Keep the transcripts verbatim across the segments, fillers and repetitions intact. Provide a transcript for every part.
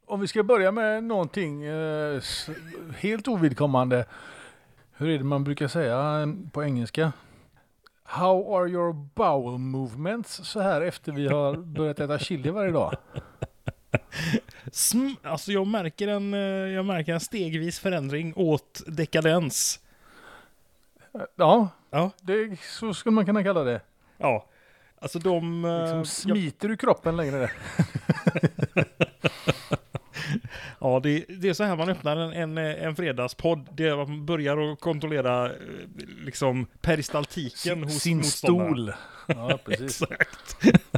Om vi ska börja med någonting eh, helt ovidkommande. Hur är det man brukar säga på engelska? How are your bowel movements så här efter vi har börjat äta chili varje dag? Sm- alltså jag märker en jag märker en stegvis förändring åt dekadens. Ja, Ja, det, så skulle man kunna kalla det. ja. Alltså de Liksom smiter ur kroppen längre. Ja, det, det är så här man öppnar en, en, en fredagspodd. Det är att man börjar att kontrollera liksom peristaltiken sin, hos sin stol. Ja, precis. Exakt.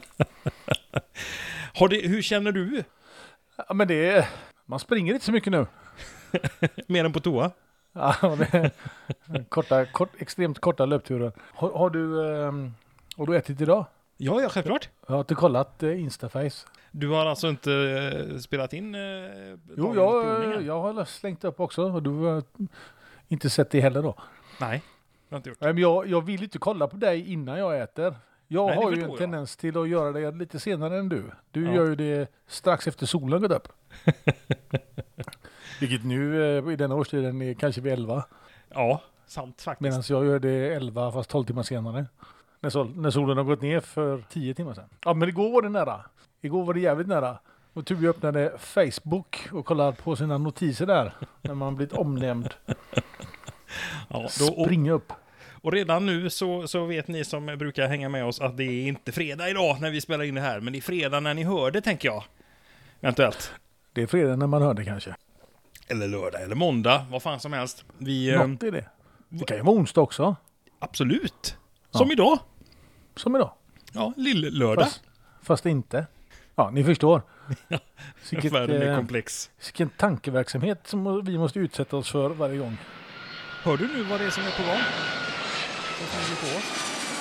Har det, hur känner du? Ja, men det är, man springer inte så mycket nu. Mer än på toa? Ja, det är korta, kort, extremt korta löpturer. Har, har, du, eh, har du ätit idag? Ja, ja, självklart. Jag har inte kollat eh, Instaface. Du har alltså inte eh, spelat in eh, Jo, jag, jag har slängt upp också och du har inte sett det heller då. Nej, jag har inte gjort. Men jag, jag vill inte kolla på dig innan jag äter. Jag Nej, har ju en jag. tendens till att göra det lite senare än du. Du Ja. gör ju det strax efter solen gått upp. Vilket nu eh, i denna årstiden är kanske vid elva. Ja, sant faktiskt. Medan jag gör det elva fast tolv timmar senare. När, sol, när solen har gått ner för tio timmar sedan. Ja, men igår var det nära. Igår var det jävligt nära. Och Tubi öppnade Facebook och kollade på sina notiser där. När man blivit omnämnd. Ja, då, och, Spring upp. och redan nu så, så vet ni som brukar hänga med oss att det är inte fredag idag när vi spelar in det här. Men det är fredag när ni hör det, tänker jag. Eventuellt. Det är fredag när man hör det kanske. Eller lördag, eller måndag, vad fan som helst. Vi, eh, Något är det. Det kan ju vara onsdag också. absolut. Som Ja. idag. Som idag. Ja, lill-lördag. Fast, fast inte. Ja, ni förstår. Vilket, Världen är eh, komplex. vilken tankeverksamhet som vi måste utsätta oss för varje gång. Hör du nu vad det är som är på gång? Vad som är på oss?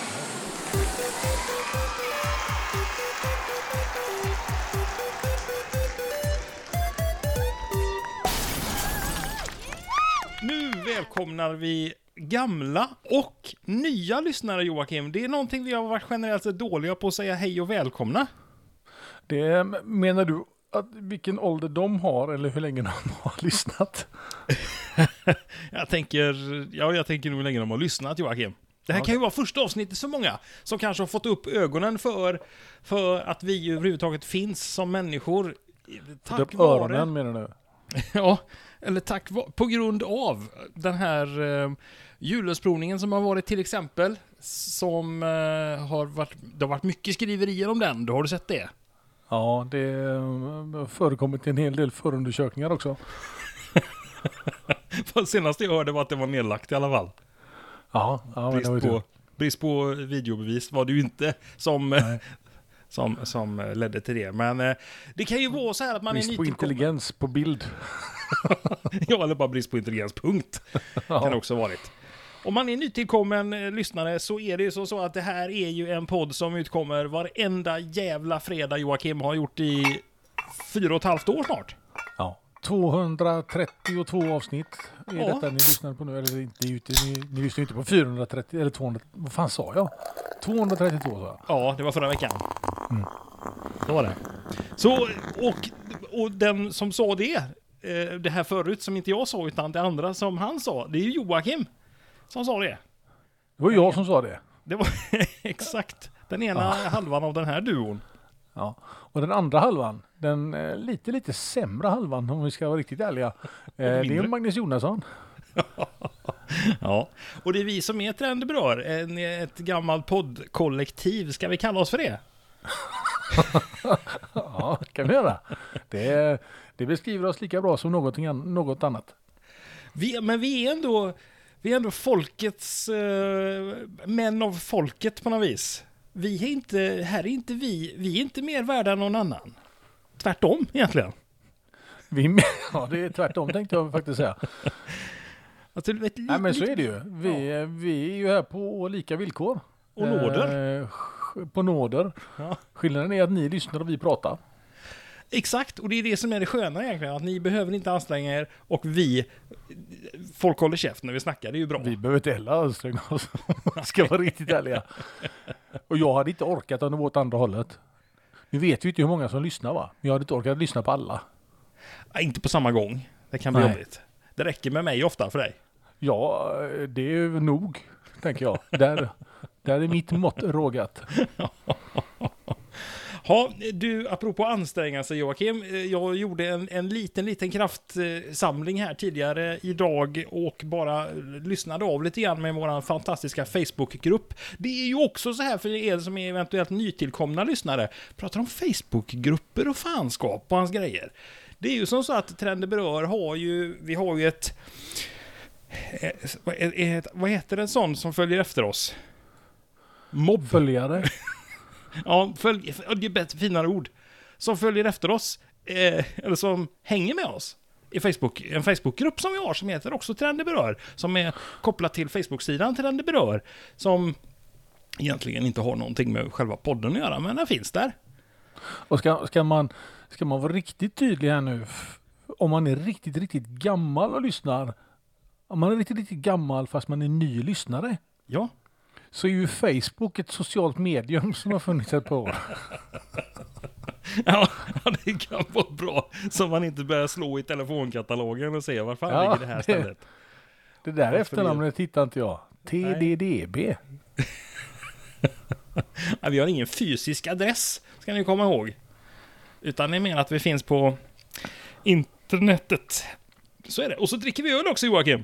Nu välkomnar vi gamla och nya lyssnare, Joakim. Det är någonting vi har varit generellt sett dåliga på att säga hej och välkomna. Det menar du att vilken ålder de har eller hur länge de har lyssnat? Jag tänker, ja, jag tänker nog hur länge de har lyssnat, Joakim. Det här Ja, kan ju vara första avsnittet för många som kanske har fått upp ögonen för, för att vi överhuvudtaget finns som människor. Tack Upp vare, öronen menar du? ja, eller tack va- på grund av den här eh, julösprovningen som har varit till exempel, som eh, har varit, det har varit mycket skriverier om den. Då har du sett det? Ja, det har förekommit en hel del förundersökningar också. Senast jag hörde var att det var nedlagt i alla fall. Ja, ja men Brist det var ju på, tur. brist på videobevis var det ju inte som, Nej. som, som ledde till det. Men eh, det kan ju vara så här att man Brist är på nytillkommen. intelligens på bild. Ja, eller bara brist på intelligens, punkt. Ja. Kan det också ha varit. Om man är nytillkommen eh, lyssnare så är det ju så, så att det här är ju en podd som utkommer varenda jävla fredag. Joakim har gjort i fyra och ett halvt år snart. Ja. tvåhundratrettiotvå avsnitt är Ja. detta ni lyssnar på nu. Eller inte, ni, ni, ni lyssnar inte på fyrahundratrettio eller tvåhundra. Vad fan sa jag? tvåhundratrettiotvå sa jag. Ja, det var förra veckan. Mm. Så var det. Så, och, och den som sa det, eh, det här förut som inte jag sa utan det andra som han sa, det är ju Joakim som sa det. Det var jag som sa det. Det var exakt den ena Ja. halvan av den här duon. Ja. Och den andra halvan, den eh, lite lite sämre halvan om vi ska vara riktigt ärliga. Eh, det är Magnus Jonasson. Ja, och det är vi som är Trendbrör, en, ett gammalt poddkollektiv, ska vi kalla oss för det? Ja, kan vi göra. Det, det beskriver oss lika bra som någonting an, något annat. Vi, men vi är ändå, vi är ändå folkets, eh, män av folket på något vis. Vi är inte, här är inte vi, vi är inte mer värda än någon annan. Tvärtom egentligen. Vi, ja, det är tvärtom tänkte jag faktiskt säga. Alltså, ett, Nej, men så är det ju. Vi, vi är ju här på lika villkor. Och nåder. Eh, på nåder. Ja. Skillnaden är att ni lyssnar och vi pratar. Exakt, och det är det som är det sköna egentligen, att ni behöver inte anstränga er och vi, folk håller käft när vi snackar, det är ju bra. Vi behöver inte heller anstränga oss, om vi ska vara riktigt ärliga. Och jag hade inte orkat om det var åt andra hållet. Nu vet vi inte hur många som lyssnar, va? Men jag hade inte orkat lyssna på alla. Ja, inte på samma gång. Det kan bli Nej. jobbigt. Det räcker med mig ofta för dig. Ja, det är ju nog, tänker jag. Där, där är mitt mått rågat. Ja, du, apropå anstränga sig Joakim, jag gjorde en, en liten, liten kraftsamling här tidigare idag och bara lyssnade av lite grann med vår fantastiska Facebookgrupp. Det är ju också så här för er som är eventuellt nytillkomna lyssnare, pratar om Facebookgrupper och fanskap och hans grejer. Det är ju som så att Trender berör har ju, vi har ju ett, ett, ett, ett vad heter det, en sån som följer efter oss? Mobb. Följare. Ja, följ, det är bättre, finare ord. Som följer efter oss, eh, eller som hänger med oss i Facebook. En Facebookgrupp som vi har som heter också Trender berör. Som är kopplad till Facebook-sidan Trender berör. Som egentligen inte har någonting med själva podden att göra, men den finns där. Och ska, ska, man, ska man vara riktigt tydlig här nu, om man är riktigt, riktigt gammal och lyssnar, om man är riktigt, riktigt gammal fast man är ny lyssnare, Ja. så är ju Facebook ett socialt medium som har funnits ett par år. Ja, det kan vara bra. Så man inte börjar slå i telefonkatalogen och se var fan Ja, ligger det här stället. Det där Varför efternamnet hittar inte jag. T D D B. Ja, vi har ingen fysisk adress, ska ni komma ihåg. Utan det menar att vi finns på internetet. Så är det. Och så dricker vi öl också, Joakim.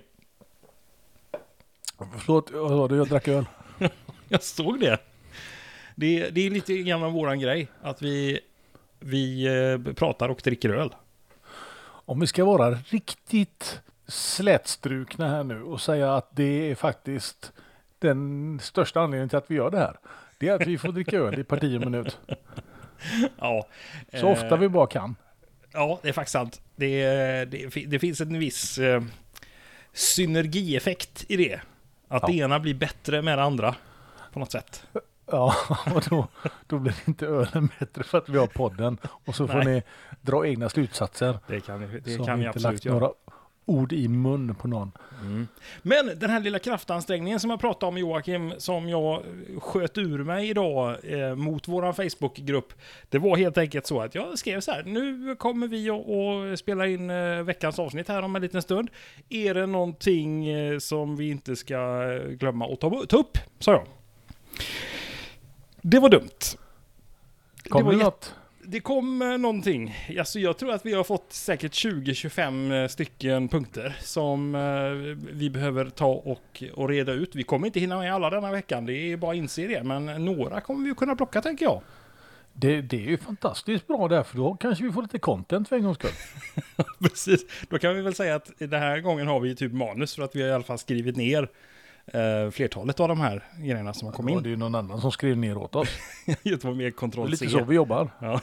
Förlåt, jag drack öl. Jag såg det. Det, det är lite grann av våran grej. Att vi, vi eh, pratar och dricker öl. Om vi ska vara riktigt slätstrukna här nu och säga att det är faktiskt den största anledningen till att vi gör det här. Det är att vi får dricka öl i parti och minut. Ja. Så ofta vi bara kan. Ja, det är faktiskt sant. Det, det, det finns en viss eh, synergieffekt i det. Att Ja. det ena blir bättre med det andra. På något sätt. Ja, och då, då blir inte ölen bättre för att vi har podden. Och så får Nej. ni dra egna slutsatser. Det kan, vi- det Så kan har vi vi inte absolut lagt göra. några ord i mun på någon. Mm. Men den här lilla kraftansträngningen som jag pratade om, Joakim, som jag sköt ur mig idag eh, mot våran Facebookgrupp, det var helt enkelt så att jag skrev så här: nu kommer vi att att spela in eh, veckans avsnitt här om en liten stund. Är det någonting eh, som vi inte ska glömma att ta, ta upp, sa jag. Det var dumt. Kommer var det jätte- något? Det kom eh, någonting. Alltså, jag tror att vi har fått säkert tjugo till tjugofem stycken punkter som eh, vi behöver ta och, och reda ut. Vi kommer inte hinna med alla denna veckan, det är bara att inse det. Men några kommer vi kunna plocka, tänker jag. Det, det är ju fantastiskt bra där, för då kanske vi får lite content för en gångs skull. Precis. Då kan vi väl säga att den här gången har vi typ manus för att vi har i alla fall skrivit ner eh, flertalet av de här grejerna som har kommit Ja, in. det är ju någon annan som skrev ner åt oss. Det var mer Det är kontroll lite C. så vi jobbar. Ja.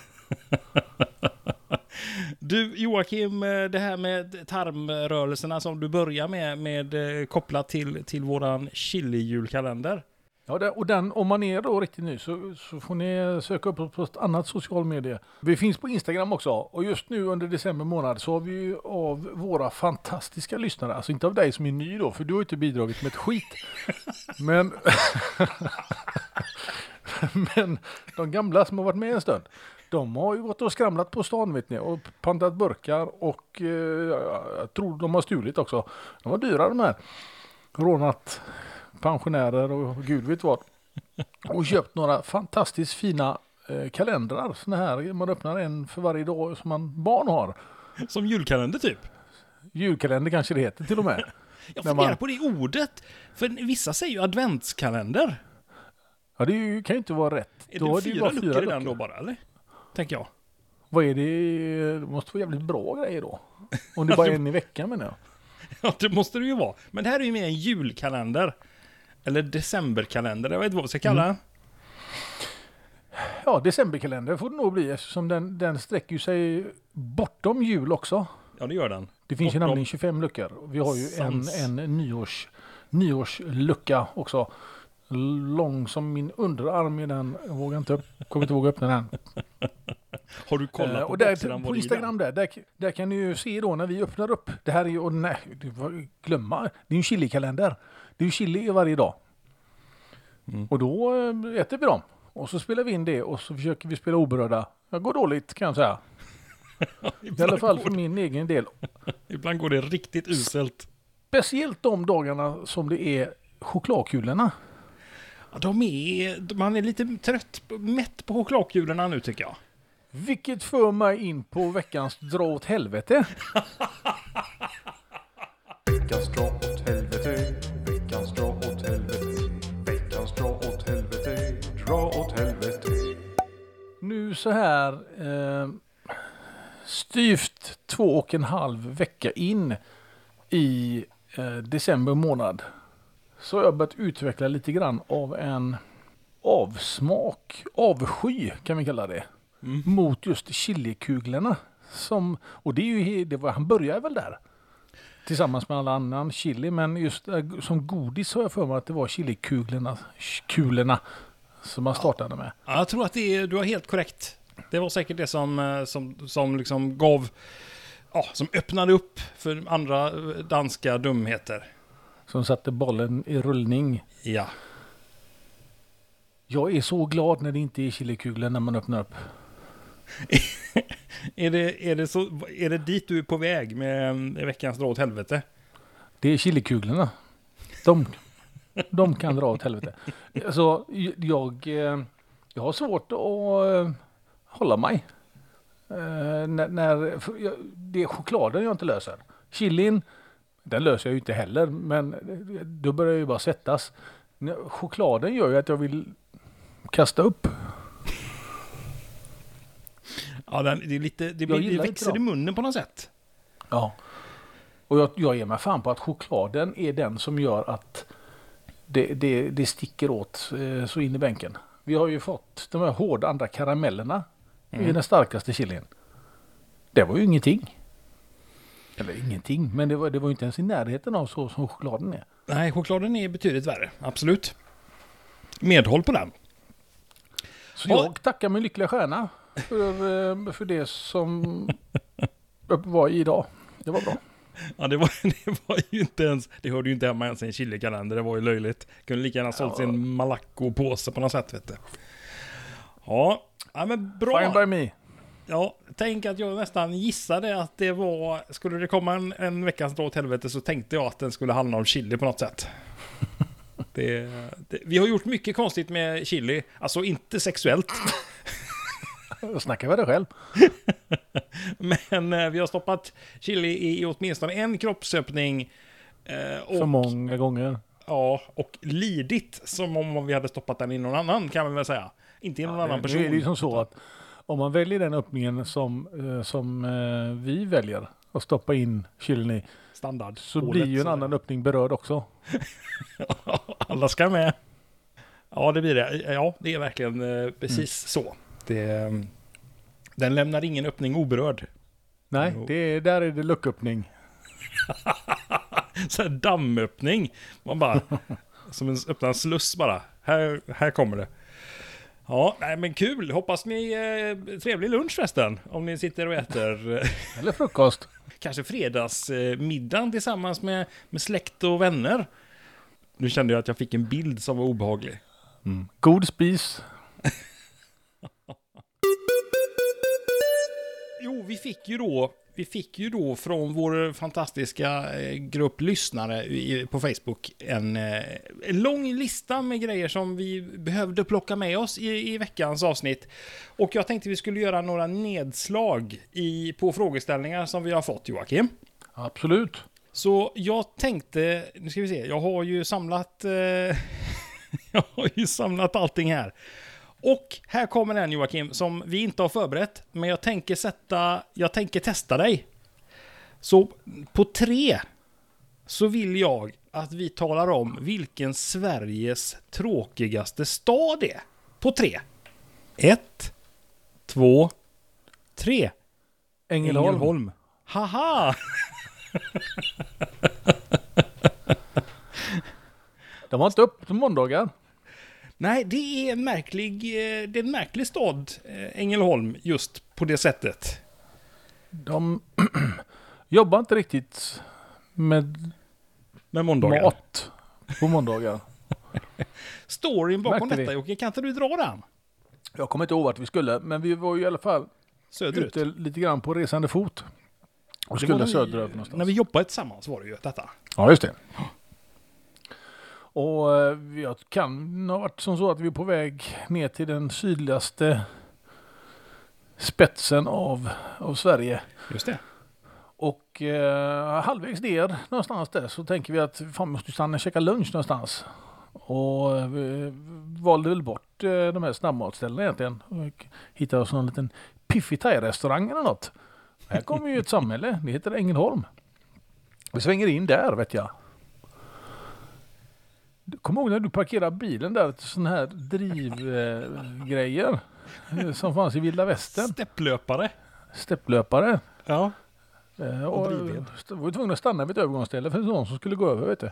Du Joakim, det här med tarmrörelserna som du börjar med, med eh, kopplat till, till våran chili-julkalender. Ja, det, och den, om man är då riktigt ny så, så får ni söka upp oss på ett annat social medie. Vi finns på Instagram också, och just nu under december månad så har vi ju av våra fantastiska lyssnare, alltså inte av dig som är ny då, för du har inte bidragit med ett skit. Men, men de gamla som har varit med en stund, de har ju gått och skramlat på stan, vet ni, och pantat burkar och eh, jag tror de har stulit också. De var dyra de här. Rånat pensionärer och gud vet vad. Och köpt några fantastiskt fina eh, kalendrar. Såna här, man öppnar en för varje dag som man barn har. Som julkalender typ. Julkalender kanske det heter till och med. Jag När funderar man- på det ordet. För vissa säger ju adventskalender. Ja, det är ju, kan ju inte vara rätt. Är Då det är ju fyra bara luckor i den då bara, eller? Tänker jag. Vad är det? Det måste vara jävligt bra grejer då. Om det bara är en i veckan, menar jag. Ja, det måste det ju vara. Men det här är ju mer en julkalender. Eller decemberkalender, jag vet inte vad vi ska kalla Mm. det. Ja, decemberkalender får det nog bli, eftersom den, den sträcker ju sig bortom jul också. Ja, det gör den. Det finns ju Bortom- nämligen tjugofem luckor. Vi har ju en, Sans. en nyårs, nyårslucka också. Lång som min underarm i den. Jag vågar inte upp, kommer inte våga öppna den. Har du kollat Eh, på och där, baksidan vad på det är i Instagram där, där, där kan ni ju se då när vi öppnar upp. Det här är ju, och nej, det var, glömma, det är ju en chilikalender. Det är ju chili varje dag. Mm. Och då eh, äter vi dem. Och så spelar vi in det och så försöker vi spela oberörda. Det går dåligt, kan jag säga. I alla fall för min egen del. Ibland går det riktigt uselt. Speciellt de dagarna som det är chokladkulorna. Ja, de är, man är lite trött, mätt på chokladkulorna nu tycker jag. Vilket för mig in på veckans dra åt helvete. Veckans dra åt helvete, veckans dra åt helvete, veckans dra åt helvete, dra åt helvete. Nu så här eh, styvt två och en halv vecka in i eh, december månad så har jag börjat utveckla lite grann av en avsmak, avsky kan vi kalla det, mm. mot just chilikuglarna. Som, och det är ju, det var, han började väl där tillsammans med alla annan chili, men just äh, som godis har jag för mig att det var chilikuglarna kulorna som man startade med. Ja, jag tror att det är, du har helt korrekt. Det var säkert det som, som, som liksom gav, ja, som öppnade upp för andra danska dumheter. Som satte bollen i rullning. Ja. Jag är så glad när det inte är chilikulor när man öppnar upp. är, det, är, det så, är det dit du är på väg med veckans dra åt helvete? Det är chilikulorna. De, de kan dra åt helvete. Alltså, jag, jag har svårt att hålla mig. När, när, jag, det är chokladen jag inte löser. Chilin, den löser jag ju inte heller. Men då börjar jag ju bara svettas. Chokladen gör ju att jag vill kasta upp. Ja, den, det, är lite, det, blir, det växer i munnen på något sätt. Ja. Och jag, jag ger mig fan på att chokladen är den som gör att det, det, det sticker åt eh, så in i bänken. Vi har ju fått de här hårda andra karamellerna mm. i den starkaste chilin. Det var ju ingenting. Eller ingenting, men det var, det var ju inte ens i närheten av så som chokladen är. Nej, chokladen är betydligt värre. Absolut. Medhåll på den. Så jag och... tackar min lyckliga stjärna för, för det som var idag. Det var bra. Ja, det var, det var ju inte ens, det hörde ju inte hemma ens i en chilikalender, det var ju löjligt. Kunde lika gärna sålt ja. sin Malacco-påse på något sätt, vet du. Ja, ja men bra. Fine by me. Ja, tänk att jag nästan gissade att det var, skulle det komma en, en veckans dra åt helvete så tänkte jag att den skulle handla om chili på något sätt. Det, det, vi har gjort mycket konstigt med chili, alltså inte sexuellt. Jag snackar med dig själv. Men eh, vi har stoppat chili i, i åtminstone en kroppsöppning. Eh, och, För många gånger. Ja, och lidit som om vi hade stoppat den i någon annan, kan man väl säga. Inte i någon ja, annan person. Det är ju som så att om man väljer den öppningen som, eh, som eh, vi väljer att stoppa in chilin i standard, så blir ju en annan öppning berörd också. Alla ska med. Ja, det blir det. Ja, det är verkligen eh, precis mm. så. Det, den lämnar ingen öppning oberörd. Nej, det är, där är det lucköppning. Så här dammöppning. Man bara, som en öppnar en sluss bara. Här, här kommer det. Ja, nej, men kul. Hoppas ni eh, trevlig lunch förresten. Om ni sitter och äter. Eller frukost. Kanske fredagsmiddagen tillsammans med, med släkt och vänner. Nu kände jag att jag fick en bild som var obehaglig. Mm. God spis. Jo, vi fick ju då vi fick ju då från vår fantastiska grupp lyssnare på Facebook en, en lång lista med grejer som vi behövde plocka med oss i, i veckans avsnitt. Och jag tänkte vi skulle göra några nedslag i, på frågeställningar som vi har fått, Joakim. Absolut. Så jag tänkte, nu ska vi se, jag har ju samlat eh, jag har ju samlat allting här. Och här kommer en, Joakim, som vi inte har förberett. Men jag tänker sätta, jag tänker testa dig. Så på tre så vill jag att vi talar om vilken Sveriges tråkigaste stad är. På tre. Ett, två, tre. Ängelholm. Ängelholm. Haha! De var inte upp på måndagar. Nej, det är en märklig, det är en märklig stad, Ängelholm, just på det sättet. De jobbar inte riktigt med, med måndagar. mat på måndagar. Storyn bakom detta, Jocke, kan inte du dra den? Jag kommer inte ihåg att vi skulle, men vi var ju i alla fall Söderut. ute lite grann på resande fot. Och Det var skulle när vi- söderöver någonstans. När vi jobbade tillsammans var det ju detta. Ja, just det. Och eh, jag kan ha varit som så att vi är på väg ner till den sydligaste spetsen av, av Sverige. Just det. Och eh, halvvägs ner någonstans där så tänker vi att fan, vi måste stanna och käka lunch någonstans. Och eh, vi valde väl bort eh, de här snabbmatställena egentligen. Och hittade oss en liten piffig thai-restaurang eller något. Här kommer ju ett samhälle, det heter Ängelholm. Vi svänger in där vet jag. Kom ihåg när du parkerade bilen där till sådana här drivgrejer eh, som fanns i vilda västern. Stepplöpare. Stepplöpare. Ja. Eh, Och och drivved. st- var tvungna att stanna vid ett övergångsställe för någon som skulle gå över, vet du.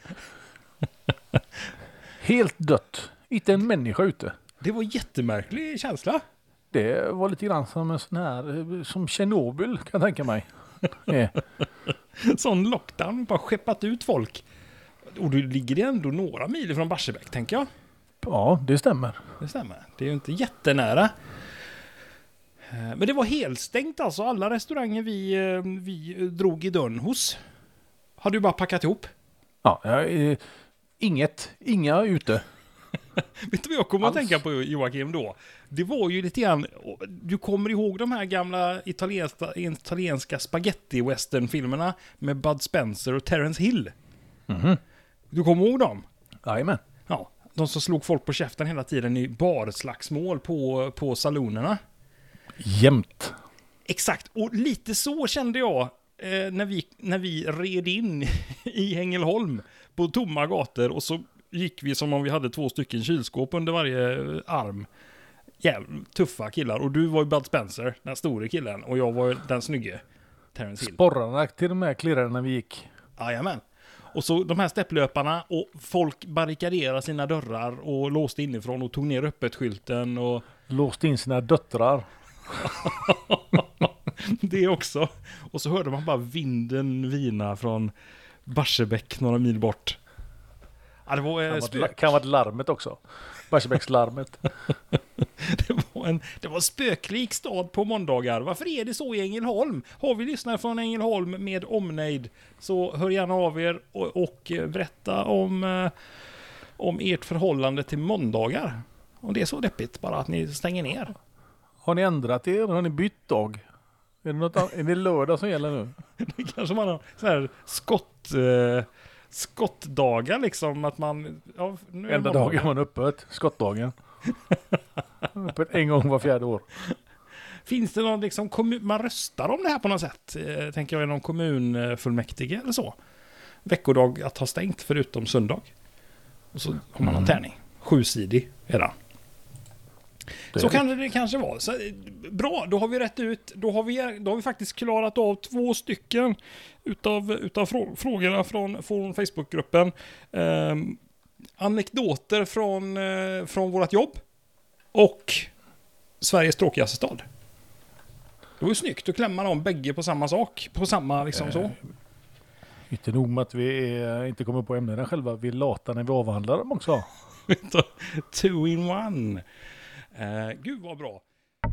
Helt dött. Inte en människa ute. Det var jättemärklig känsla. Det var lite grann som en sån här, eh, som Tjernobyl kan jag tänka mig. Eh, Sån lockdown, bara skeppat ut folk. Och du ligger ändå några mil från Barsebäck, tänker jag. ja, det stämmer. Det stämmer. Det är ju inte jättenära. Eh, Men det var helstängt alltså. Alla restauranger vi, eh, vi drog i dörren hos hade ju bara packat ihop. Ja, eh, inget, inga ute. Vet du vad jag kommer att Alls. tänka på, Joakim, då? Det var ju lite grann... Du kommer ihåg de här gamla italienska, italienska spaghetti-western-filmerna med Bud Spencer och Terence Hill? Mhm. Du kommer ihåg dem? Jajamän. Ja. De som slog folk på käften hela tiden i barslagsmål på, på salonerna. Jämt. Exakt, och lite så kände jag eh, när, vi, när vi red in i Ängelholm på tomma gator och så gick vi som om vi hade två stycken kylskåp under varje arm. Jävligt tuffa killar. Och du var ju Bud Spencer, den store killen, och jag var den snygge Terence Hill. Sporrarna till och med klirrade när vi gick. Jajamän. Och så de här stepplöparna och folk barrikaderade sina dörrar och låste inifrån och tog ner öppet-skylten och Låste in sina döttrar. det också. Och så hörde man bara vinden vina från Barsebäck några mil bort. Ja, det var, eh, Kan vara, spök. kan vara larmet också. Barsebäckslarmet. Det var en det var en spöklik stad på måndagar. Varför är det så i Ängelholm? Har vi lyssnare från Ängelholm med omnejd, så hör gärna av er och, och berätta om, eh, om ert förhållande till måndagar. Och det är så deppigt bara att ni stänger ner. Har ni ändrat er? Har ni bytt dag? Är det, något an- är det lördag som gäller nu? Det kanske man har så här skott, eh, skottdagar liksom. Att man... Ja, nu är det Enda måndagar. dagen man öppet. Skottdagen. Öppet en gång var fjärde år. Finns det någon liksom kommun, man röstar om det här på något sätt? Eh, tänker jag, är någon kommunfullmäktige eller så? Veckodag att ha stängt förutom söndag. Och så har man en tärning. Sjusidig är den. Det Så är kan det kanske vara. Så, eh, bra, då har vi rätt ut. Då har vi, då har vi faktiskt klarat av två stycken utav, utav frå, frågorna från, från Facebookgruppen. Eh, anekdoter från, eh, från vårt jobb. Och Sveriges tråkigaste stad. Det var ju snyggt att klämma dem bägge på samma sak. På samma liksom så. Inte nog med att vi är, inte kommer på ämnena själva. Vi är lata när vi avhandlar dem också. Two in one. Uh, gud vad bra.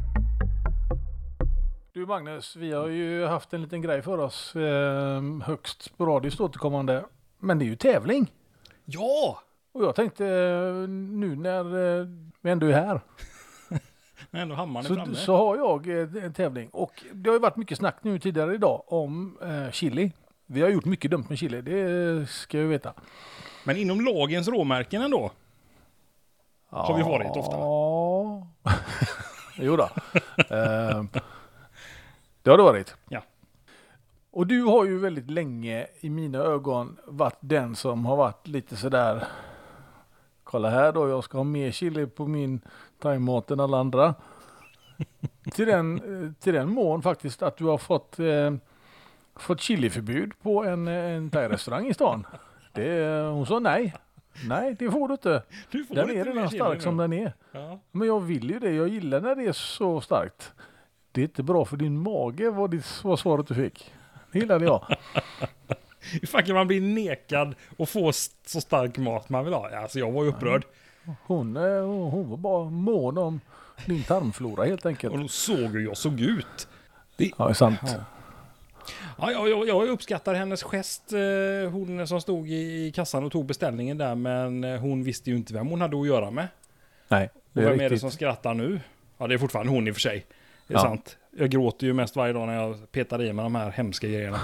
Du Magnus, vi har ju haft en liten grej för oss. Eh, högst sporadiskt återkommande. Men det är ju tävling. Ja! Och jag tänkte eh, nu när eh, vi ändå är här. Men ändå hammaren är Så, framme. så har jag eh, en tävling. Och det har ju varit mycket snack nu tidigare idag om eh, chili. Vi har gjort mycket dumt med chili, det ska jag veta. Men inom lagens råmärken ändå. Har vi varit ofta? Ja. Jo då. eh, det har det varit. Ja. Och du har ju väldigt länge i mina ögon varit den som har varit lite sådär. Kolla här då, jag ska ha mer chili på min thaimat än alla andra. till, den, till den mån faktiskt att du har fått, eh, fått chiliförbud på en, en thai-restaurang i stan. Det, hon sa nej. Nej, det får du inte. Du får Den inte är mer redan chili stark nu. som den är. Ja. Men jag vill ju det. Jag gillar när det är så starkt. Det är inte bra för din mage var, det, var svaret du fick. Det gillade jag. Hur fan kan man bli nekad och få s- så stark mat man vill ha? Alltså jag var ju upprörd. Hon, eh, hon var bara mån om din tarmflora helt enkelt. Och då såg hur jag såg ut. Det, Ja, det är sant. ja. Ja, jag, jag, jag uppskattar hennes gest. eh, Hon som stod i i kassan och tog beställningen där. Men eh, hon visste ju inte vem hon hade att göra med. Nej, Och det är vem är det riktigt. som skrattar nu? Ja, det är fortfarande hon i och för sig. Det är Ja. sant. Jag gråter ju mest varje dag när jag petar i med de här hemska grejerna.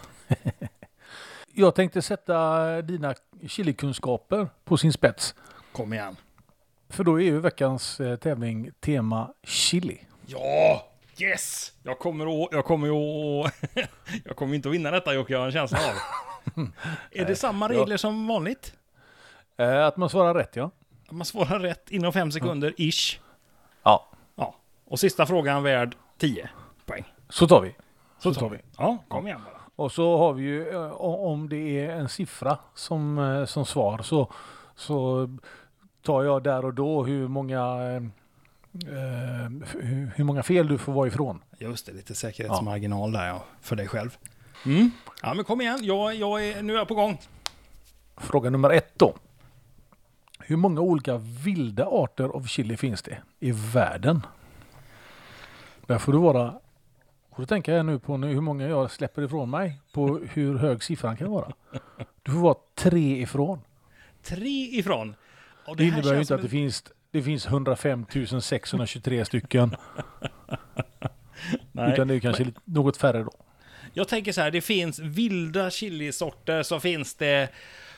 Jag tänkte sätta dina chilikunskaper på sin spets. Kom igen. För då är ju veckans eh, tävling tema chili. Ja! Yes! Jag kommer att... Jag kommer ju att... jag kommer inte att vinna detta, Jocke. Jag har en känsla av. Är det samma regler som vanligt? Eh, att man svarar rätt, ja. Man svarar rätt inom fem sekunder, ish. Ja, Ja. Och sista frågan värd tio poäng. så tar vi. Så tar tar vi. Ja, kom igen bara. Och så har vi ju, eh, om det är en siffra som, eh, som svar, så, så tar jag där och då hur många, eh, eh, hur, hur många fel du får vara ifrån. Just det, lite säkerhetsmarginal där ja, för dig själv. Mm. Ja, men kom igen. Jag, jag är, nu är jag på gång. Fråga nummer ett då. Hur många olika vilda arter av chili finns det i världen? Där får du vara... Och då tänker jag nu på nu hur många jag släpper ifrån mig på hur hög siffran kan vara. Du får vara tre ifrån. Tre ifrån. Och Det här innebär ju känns inte som att det en- finns, det finns hundrafem tusen sexhundratjugotre stycken. Nej. Utan det är kanske lite, något färre då. Jag tänker så här, det finns vilda chilisorter, så finns det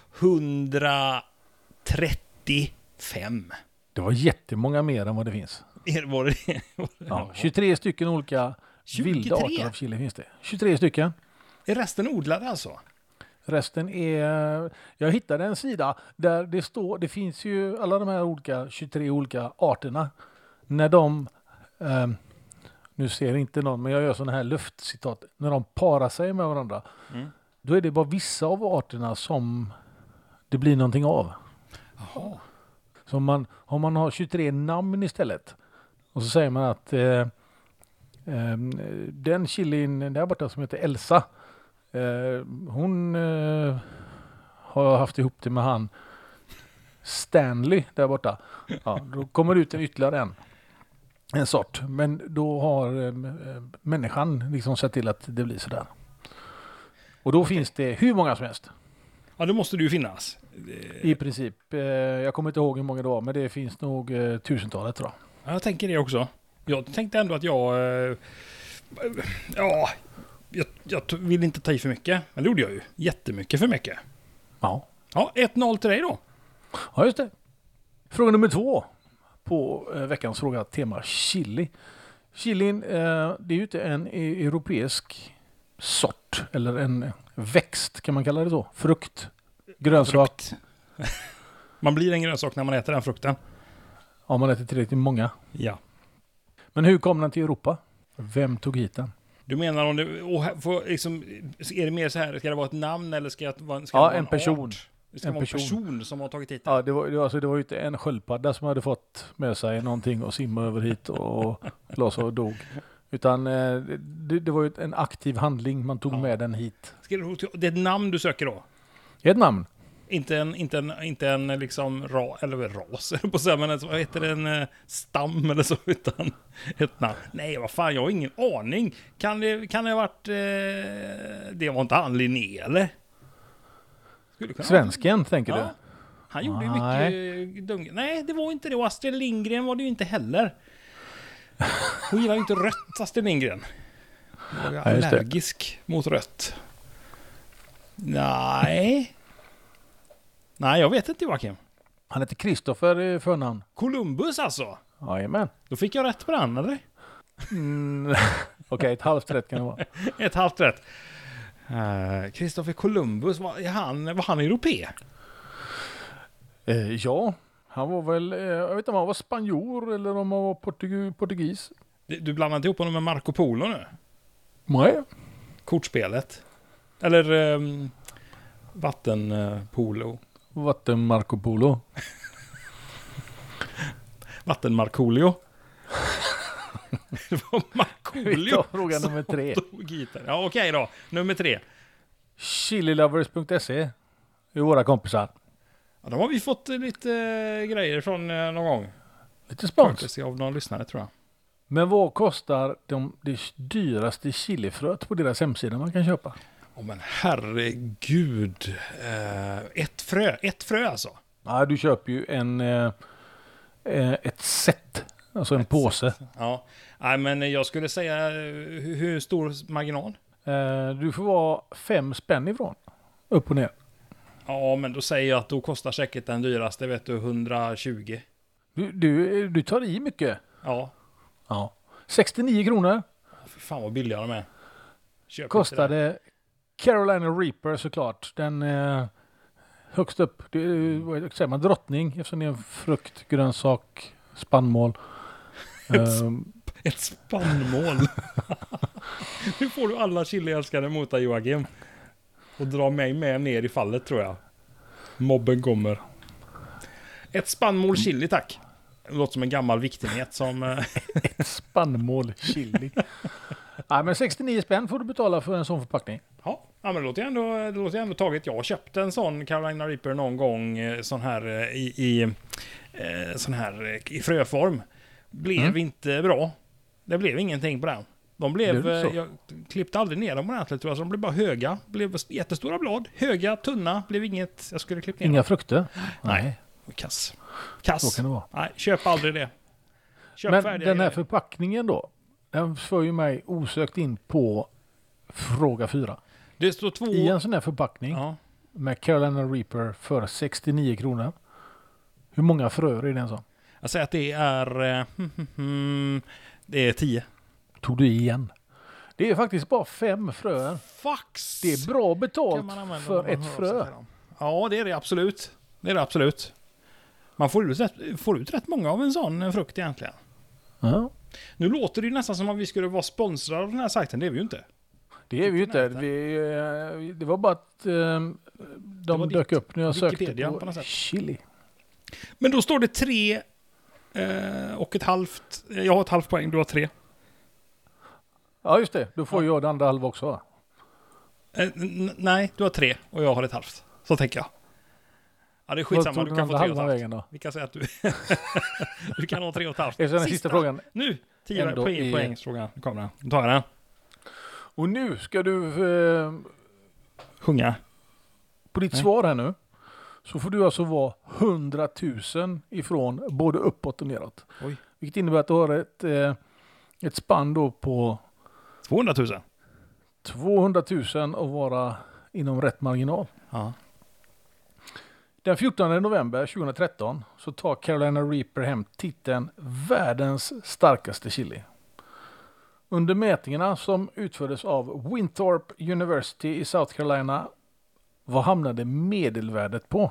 hundratrettiofem. Det var jättemånga mer än vad det finns. Är det- Var det det? Ja, tjugotre stycken olika vilda tjugotre? arter av chili finns det. tjugotre stycken. Är resten odlade alltså? Resten är... Jag hittade en sida där det står... Det finns ju alla de här olika tjugotre olika arterna. När de... Eh, nu ser inte någon, men jag gör sådana här luftcitat. När de parar sig med varandra. Mm. Då är det bara vissa av arterna som det blir någonting av. Jaha. Så om man, om man har tjugotre namn istället. Och så säger man att eh, eh, den chilin där borta som heter Elsa. Eh, hon eh, har haft ihop det med han Stanley där borta. Ja, då kommer det ut en ytterligare en. En sort. Men då har eh, människan liksom sett till att det blir sådär. Och då finns det hur många som helst. Ja, då måste det ju finnas. I princip. Eh, jag kommer inte ihåg hur många det var, men det finns nog eh, tusentalet tror jag. Ja, jag tänker det också. Jag tänkte ändå att jag... eh, Ja, jag, jag vill inte ta i för mycket. Men det gjorde jag ju. Jättemycket för mycket. Ja. Ja, ett noll till dig då. Ja, just det. Fråga nummer två på eh, veckans fråga, tema chili. Chilin, eh, det är ju inte en e- europeisk sort eller en växt, kan man kalla det så? Frukt, grönsak, Frukt. Man blir en grönsak när man äter den frukten. om man äter tillräckligt många. Ja. Men hur kom den till Europa? Vem tog hit den? Du menar om det... Och här, får, liksom, är det mer så här, ska det vara ett namn eller ska det vara, ska Ja, det vara en person. art? Det ska En vara en person. person som har tagit hit den. Ja, det var, det, var, alltså, det var ju inte en sköldpadda som hade fått med sig någonting och simma över hit och la sig och dog. Utan eh, det, det var ju en aktiv handling, man tog Ja. med den hit. Ska det, det är ett namn du söker då? Ett namn. Inte en, inte en, inte en liksom ra, eller ras, eller på att säga, men en, vad heter det, en eh, stam eller så, utan ett namn. Nej, vad fan, jag har ingen aning. Kan det, kan det ha varit, eh, det var inte han Linné, eller? Skulle kunna Svensken, tänker vara. du? Ja, han gjorde ju Nej. mycket dum. Nej, det var inte det. Och Astrid Lindgren var det ju inte heller. Hon gillar ju inte rött, Astrid Lindgren. Hon var Ja, just det. allergisk mot rött. Nej. Nej, jag vet inte, Joakim. Han heter Kristoffer i förnamn. Columbus alltså. Jajamän. Då fick jag rätt på den, eller? Mm. Okej, ett halvt rätt kan det vara. Ett halvt rätt. Kristoffer uh, Columbus, var han, var han europé? Eh, ja, han var väl, eh, jag vet inte om han var spanjor eller om han var portug- portugis. Du, du blandade inte ihop honom med Marco Polo nu? Nej. Kortspelet. Eller um, vattenpolo. Vatten Marco Polo. Vattenmarkolio. Det var Vi Markolio. tar fråga nummer tre. Ja, okej då. Nummer tre. chililovers punkt se är våra kompisar. Ja, då har vi fått lite eh, grejer från eh, någon gång. Lite spons. Courtesy av någon lyssnare, tror jag. Men vad kostar de, det dyraste chilifröet på deras hemsida man kan köpa? Åh men herregud. Eh, ett frö, ett frö alltså. Ja, du köper ju en, eh, ett set, alltså en Ett påse. set. Ja, nej men jag skulle säga hur, hur stor marginal? Eh, du får vara fem spänn ifrån, upp och ner. Ja, men då säger jag att då kostar säkert den dyraste, vet du, hundratjugo. Du, du, du tar i mycket. Ja, Ja. sextionio kronor för fan vad billiga de är. Köp inte det. kostade Carolina Reaper såklart. Den eh, högst upp, det är, vad säger man, drottning eftersom det är en frukt, grönsak, spannmål. um, Ett spannmål. Nu får du alla chiliälskare mot dig, Joakim. Och dra mig med ner i fallet, tror jag. Mobben kommer. Ett spannmål chili, tack. Det låter som en gammal viktighet som... eh, spannmål chili. Nej, men sextionio spänn får du betala för en sån förpackning. Ja, ja, men det låter ju ändå, det låter ju ändå taget. Jag har köpt en sån Carolina Reaper någon gång, eh, sån här eh, i, i, eh, sån här eh, i fröform. Blev Mm. inte bra. Det blev ingenting på den. De blev, Blev det så? eh, jag klippte aldrig ner dem ordentligt, tror jag, så de blev bara höga. Blev jättestora blad, höga, tunna, blev inget jag skulle klippa ner. Inga frukter. Nej. Kass. Så Kass. kan det vara. Nej, köp aldrig det. Köp Men färdiga den här grejer. förpackningen då, den för ju mig osökt in på fråga fyra. Det står två... I en sån här förpackning Ja. med Carolina Reaper för sextionio kronor. Hur många fröer är det en sån? Jag säger att det är... eh, det är tio. Tog du igen? Det är faktiskt bara fem fröer. Fax! Det är bra Kan betalt man använda för om man ett hör av sig frö. till dem. Ja, det är det absolut. Det är det absolut. Man får ut, rätt, får ut rätt många av en sån en frukt egentligen. Ja, Nu låter det ju nästan som att vi skulle vara sponsrade av den här sajten. Det är vi ju inte. det är vi ju inte. Internet, Vi, eh, det var bara att eh, de var dök ditt upp när jag sökte Wikipedia på, på något sätt. chili. Men då står det tre eh, och ett halvt. Jag har ett halvt poäng, du har tre. Ja, just det. Då får Ja. jag det andra halva också, va? Eh, n- nej, du har tre och jag har ett halvt. Så tänker jag. Ja, det är Vad skitsamma. tog Du den kan få andra tre och ett halva halvt. vägen då? Vi kan säga att du... du kan ha tre och ett halvt. Efter den sista frågan. Nu! Tio Ändå poäng, i- poängsfrågan. Nu kommer den. Nu tar jag den. Och nu ska du, eh, Sjunga. på ditt Nej. svar här nu, så får du alltså vara hundratusen ifrån både uppåt och neråt. Oj. Vilket innebär att du har ett, eh, ett spann då på tvåhundratusen. tvåhundratusen och vara inom rätt marginal. Ja. Den fjortonde november tjugohundratretton så tar Carolina Reaper hem titeln världens starkaste chili. Under mätningarna som utfördes av Winthrop University i South Carolina, vad hamnade medelvärdet på?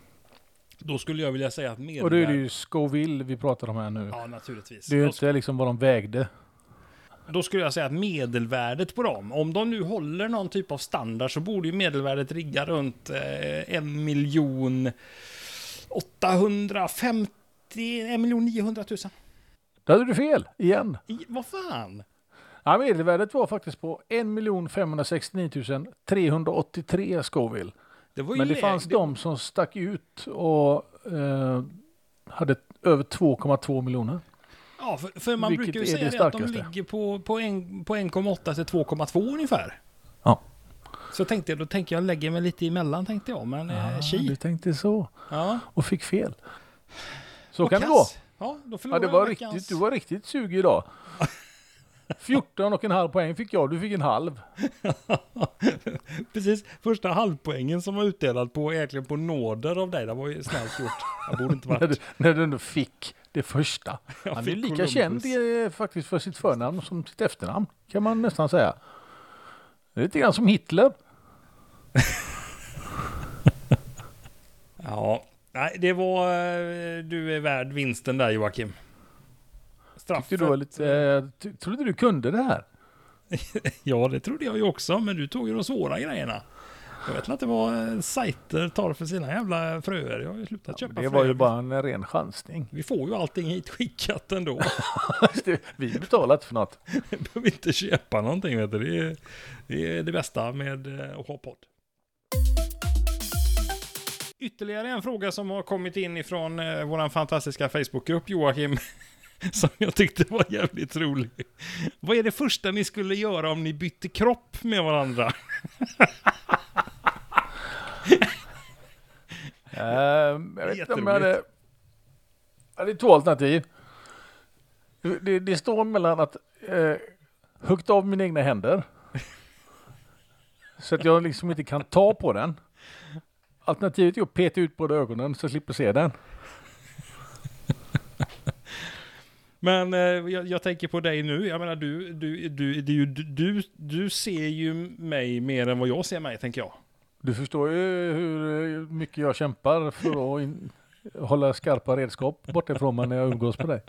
Då skulle jag vilja säga att medelvärdet... Och då är det ju Scoville vi pratar om här nu. Ja, naturligtvis. Det är ju Då, inte liksom vad de vägde. då skulle jag säga att medelvärdet på dem, om de nu håller någon typ av standard, så borde ju medelvärdet rigga runt eh, en miljon åttahundrafemtio, en miljon niohundratusen. Då hade du fel, igen. I, vad fan? Ja, medelvärdet var faktiskt på en miljon femhundrasextionio tusen trehundraåttiotre Scoville. Det var ju Men det lä- fanns de som stack ut och eh, hade över två komma två miljoner. Ja, för, för man Vilket brukar ju är säga det det att de starkaste? ligger på, på, en, på en komma åtta till två komma två ungefär. Ja. Så tänkte jag, då tänker jag lägga mig lite emellan, tänkte jag. Men eh, Ja, tji. du tänkte så Ja. och fick fel. Så Och kan det kass. gå. Ja, då Ja, förlorar det jag var veckans- riktigt, du var riktigt sugig idag. fjorton och en halv poäng fick jag, du fick en halv. Precis, första halvpoängen som var utdelad på egentligen på nåder av dig, det var ju snällt gjort. Jag borde inte När du, varit. när du ändå fick det första. Jag Han är fick lika Columbus. känd eh, faktiskt för sitt förnamn som sitt efternamn, kan man nästan säga. Det är lite grann som Hitler. Ja, nej, det var... eh, Du är värd vinsten där, Joakim. Straffet. Tyckte du var lite, eh, ty- trodde du kunde det här? Ja, det trodde jag ju också, men du tog ju de svåra grejerna. Jag vet inte vad eh, sajter tar för sina jävla fröer. Jag har ju slutat köpa Det fröer. var ju bara en ren chansning. Vi får ju allting hit skickat ändå. Vi betalar inte för något. Vi behöver inte köpa någonting, vet du. Det är det, är det bästa med eh, att ha podd. Ytterligare en fråga som har kommit in ifrån eh, vår fantastiska Facebookgrupp, Joakim. som jag tyckte var jävligt rolig. Vad är det första ni skulle göra om ni bytte kropp med varandra? Uh, jag vet inte om jag hade... Ja, det är två alternativ. Det, det står mellan att uh, hugga av mina egna händer så att jag liksom inte kan ta på den. Alternativet är att peta ut båda ögonen så jag slipper se den. Men eh, jag, jag tänker på dig nu. Jag menar, du, du, du, du, du, du, du ser ju mig mer än vad jag ser mig, tänker jag. Du förstår ju hur mycket jag kämpar för att in, hålla skarpa redskap bortifrån mig när jag umgås med dig.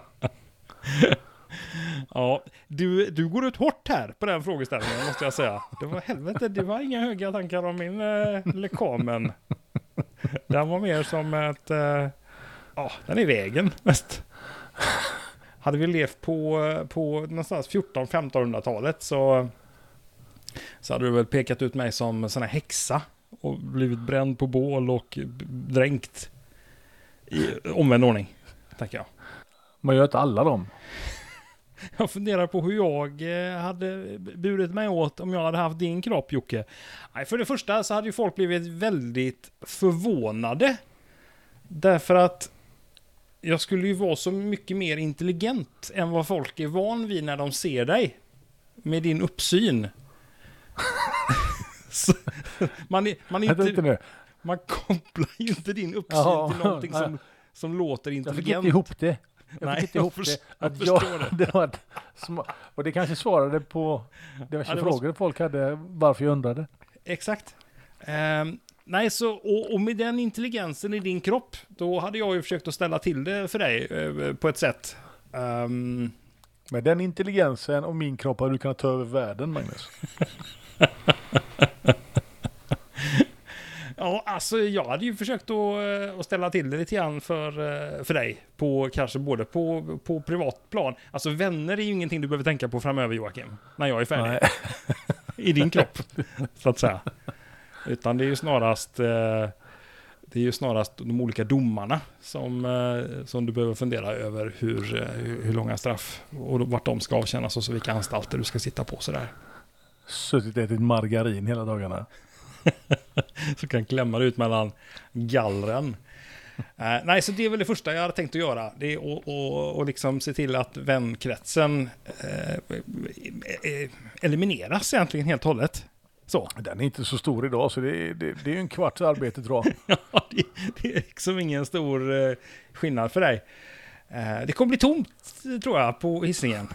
Ja, du, du går ut hårt här på den frågeställningen, måste jag säga. Det var helvete, det var inga höga tankar om min eh, lekamen. Den var mer som ett... Eh, ja, den är i vägen mest. Hade vi levt på, på någonstans fjorton-femtonhundratalet så, så hade du väl pekat ut mig som sån här häxa och blivit bränd på bål och dränkt i omvänd ordning, tänker jag. Man gör inte alla dem. Jag funderar på hur jag hade burit mig åt om jag hade haft din kropp, Jocke. Nej, för det första så hade ju folk blivit väldigt förvånade. Därför att jag skulle ju vara så mycket mer intelligent än vad folk är van vid när de ser dig. Med din uppsyn. Så, man är, man är inte, inte man kopplar ju inte din uppsyn Jaha, till någonting som, som låter Jag intelligent. fick inte ihop det. Jag Nej, fick inte jag ihop först- det. Att jag förstår jag, det. det var, sma- och det kanske svarade på diverse Ja, det var- frågor folk hade varför jag undrade. Exakt. Ehm, nej, så, och, och med den intelligensen i din kropp, då hade jag ju försökt att ställa till det för dig eh, på ett sätt. Ehm, Med den intelligensen och min kropp har du kunnat ta över världen, Magnus. ja, alltså jag hade ju försökt att, eh, att ställa till det lite grann för, eh, för dig. På, kanske både på, på privat plan. Alltså vänner är ju ingenting du behöver tänka på framöver, Joakim. När jag är färdig. Nej. I din kropp, så att säga. Utan det är ju snarast eh, det är ju snarast de olika domarna som, eh, som du behöver fundera över hur, eh, hur långa straff och vart de ska avtjänas och så vilka anstalter du ska sitta på sådär. Suttit och ätit margarin hela dagarna. Så kan klämma ut mellan gallren. Eh, nej, så det är väl det första jag hade tänkt att göra. Det är att och, och liksom se till att vänkretsen eh, eh, elimineras egentligen helt och hållet. Så. Den är inte så stor idag så det är, det, det är en kvarts arbete tror jag. Ja, det, det är liksom ingen stor eh, skillnad för dig. Eh, det kommer bli tomt, tror jag, på Hisingen.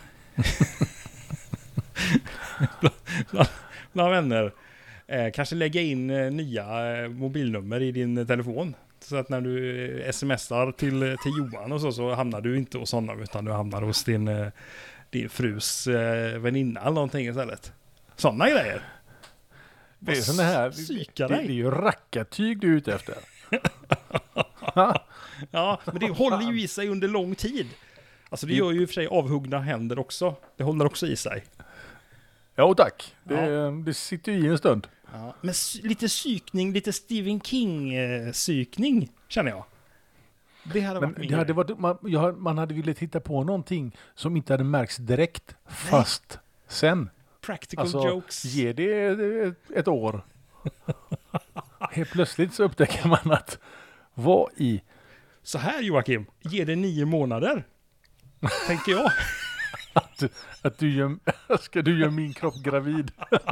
bland, bland, bland vänner. Eh, kanske lägga in eh, nya eh, mobilnummer i din eh, telefon. Så att när du eh, smsar till, till Johan och så, så hamnar du inte hos honom utan du hamnar hos din, eh, din frus eh, väninna eller någonting istället. Sådana grejer. Det är såna här, Psyka det, dig. det är ju rackartyg du är ute efter. Ja, men det håller ju i sig under lång tid. Alltså det gör ju i och för sig avhuggna händer också. Det håller också i sig. Ja tack, det, Ja. det sitter ju i en stund. Ja. Men sy- lite psykning, lite Stephen King-psykning känner jag. Det hade Men varit min det hade grej. varit, man, jag, man hade velat hitta på någonting som inte hade märkts direkt, fast sen. Practical Alltså, jokes. ge det ett, ett år. Helt plötsligt så upptäcker man att vad i... Så här Joakim, ge det nio månader. Tänker jag. Att, att du gör, ska du göra min kropp gravid?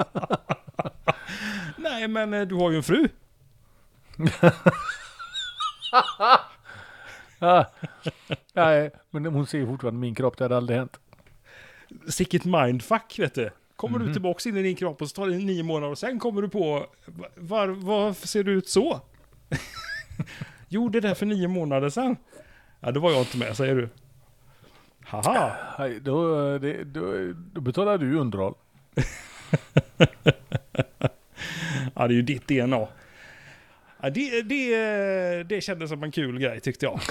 Nej, men eh, du har ju en fru. Ah, nej, men hon ser fortfarande min kropp, det hade aldrig hänt. Sicket mindfuck, vet du. Kommer Mhm. du tillbaka in i din kropp och så tar det nio månader och sen kommer du på var, varför ser du ut så? Jo, det där för nio månader sedan. Ja, då var jag inte med, säger du. Haha. Nej, då, det, då, då betalar du underhåll. Ja, det är ju ditt D N A. Ja, det, det, det kändes som en kul grej, tyckte jag.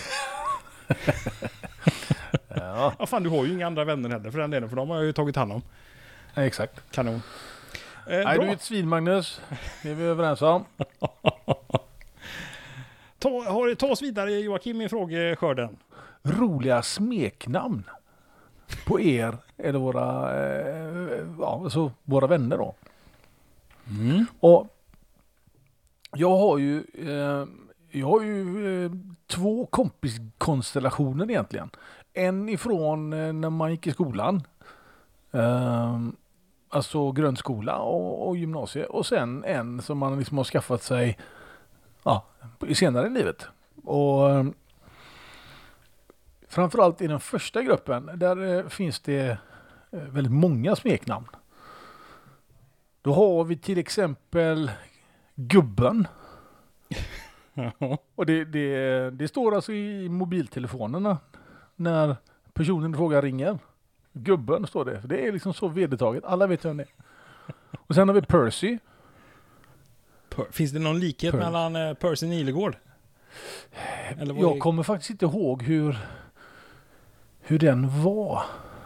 Ja, Ja, fan, du har ju inga andra vänner heller för den delen, för de har jag ju tagit hand om. nej, exakt. Kanon. Eh, Nej, bra. du är ett svin, Magnus. Det är vi överens om. ta, har, ta oss vidare Joakim i frågeskörden. Roliga smeknamn på er eller våra, eh, ja, alltså våra vänner då. Mm. Och jag har ju, eh, jag har ju eh, två kompiskonstellationer egentligen. En ifrån eh, när man gick i skolan. Eh, alltså grundskola och, och gymnasiet. Och sen en som man liksom har skaffat sig ja, i senare i livet. Och eh, framförallt i den första gruppen där eh, finns det eh, väldigt många smeknamn. Då har vi till exempel Gubben. Och det, det, det står alltså i mobiltelefonerna när personen i fråga ringer. Gubben står det. Det är liksom så vedertaget. Alla vet vem det är. Och sen har vi Percy. Per, finns det någon likhet Per. mellan uh, Percy Nilegård? Eller vad Jag är- kommer faktiskt inte ihåg hur, hur den var.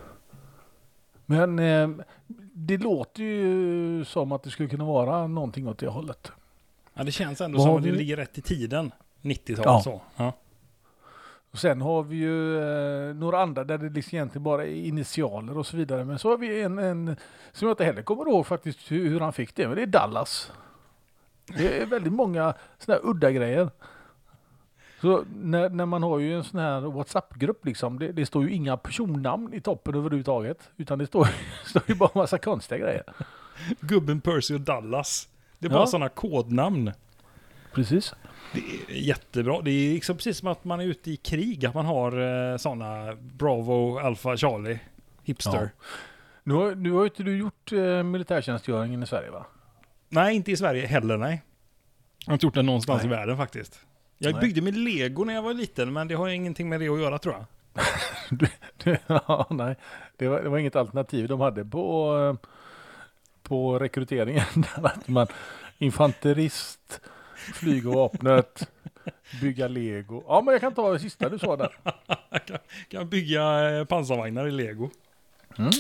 Men eh, det låter ju som att det skulle kunna vara någonting åt det hållet. Ja, det känns ändå Vad som har att det vi? ligger rätt i tiden. nittiotal Ja. så. Ja. Och sen har vi ju eh, några andra där det liksom egentligen bara är initialer och så vidare. Men så har vi en, en som jag inte heller kommer ihåg faktiskt hur, hur han fick det. Men det är Dallas. Det är väldigt många sådana här udda grejer. Så när, när man har ju en sån här WhatsApp-grupp liksom. Det, det står ju inga personnamn i toppen överhuvudtaget. Utan det står, står ju bara en massa konstiga grejer. Gubben, Percy och Dallas. Det är bara Ja. sådana kodnamn. Precis. Det är jättebra. Det är liksom precis som att man är ute i krig. Att man har eh, sådana Bravo, Alpha, Charlie, Hipster. Ja. Nu har, nu har ju inte du gjort eh, militärtjänstgöringen i Sverige va? Nej, inte i Sverige heller, nej. Jag har inte gjort det någonstans Nej. i världen faktiskt. Jag Nej. byggde med Lego när jag var liten, men det har ingenting med det att göra tror jag. Ja, nej, det var, det var inget alternativ de hade på, eh, på rekryteringen. Där att man infanterist, flygvapnet, bygga Lego. Ja, men jag kan ta det sista du sa där. kan, kan bygga eh, pansarvagnar i Lego. Mm.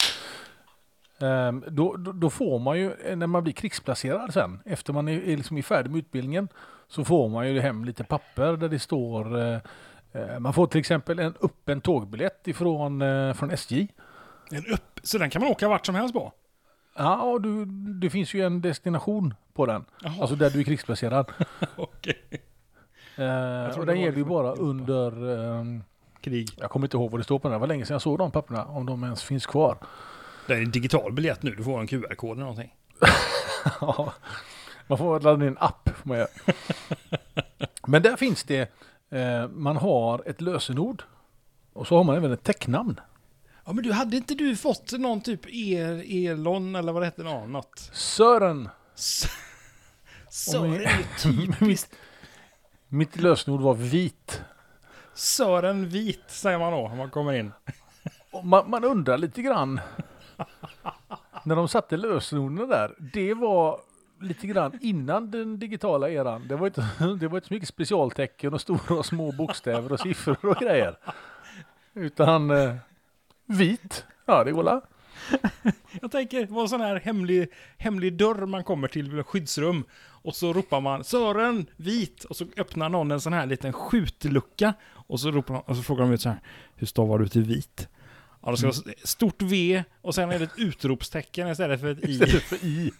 Ehm, då, då, då får man ju, när man blir krigsplacerad sen, efter man är, är liksom är färdig med utbildningen, så får man ju hem lite papper där det står, eh, eh, man får till exempel en öppen tågbiljett ifrån eh, från S J. En upp, så den kan man åka vart som helst på. Ja, och du, det finns ju en destination på den. Jaha. Alltså där du är krigsplacerad. Okej. Eh, tror och det den var gäller ju liksom bara Europa. under, ehm, Krig. jag kommer inte ihåg vad det står på den. Det var länge sedan jag såg de papperna, om de ens finns kvar. Det är en digital biljett nu. Du får en Q R-kod eller någonting. Ja, man får ladda ner en app. Får man göra. Men där finns det, eh, man har ett lösenord och så har man även ett täcknamn. Ja, men du hade inte du fått någon typ er, Elon eller vad det hette någon? Något? Sören. S- Och Sören min- är ju typiskt. mitt, mitt lösenord var vit. Sören Vit säger man då om man kommer in. Och man, man undrar lite grann när de satte lösenorden där. Det var lite grann innan den digitala eran. Det var inte, det var inte så mycket specialtecken och stora och små bokstäver och siffror och grejer. Utan eh, vit. Ja, det går la. Jag tänker, det var en sån här hemlig, hemlig dörr man kommer till skyddsrum. Och så ropar man Sören Vit. Och så öppnar någon en sån här liten skjutlucka. Och så, ropar man, och så frågar de ut så här: hur stavar du till vit? Ja, det ska vara stort V och sen är det ett utropstecken istället för ett I. Istället för i.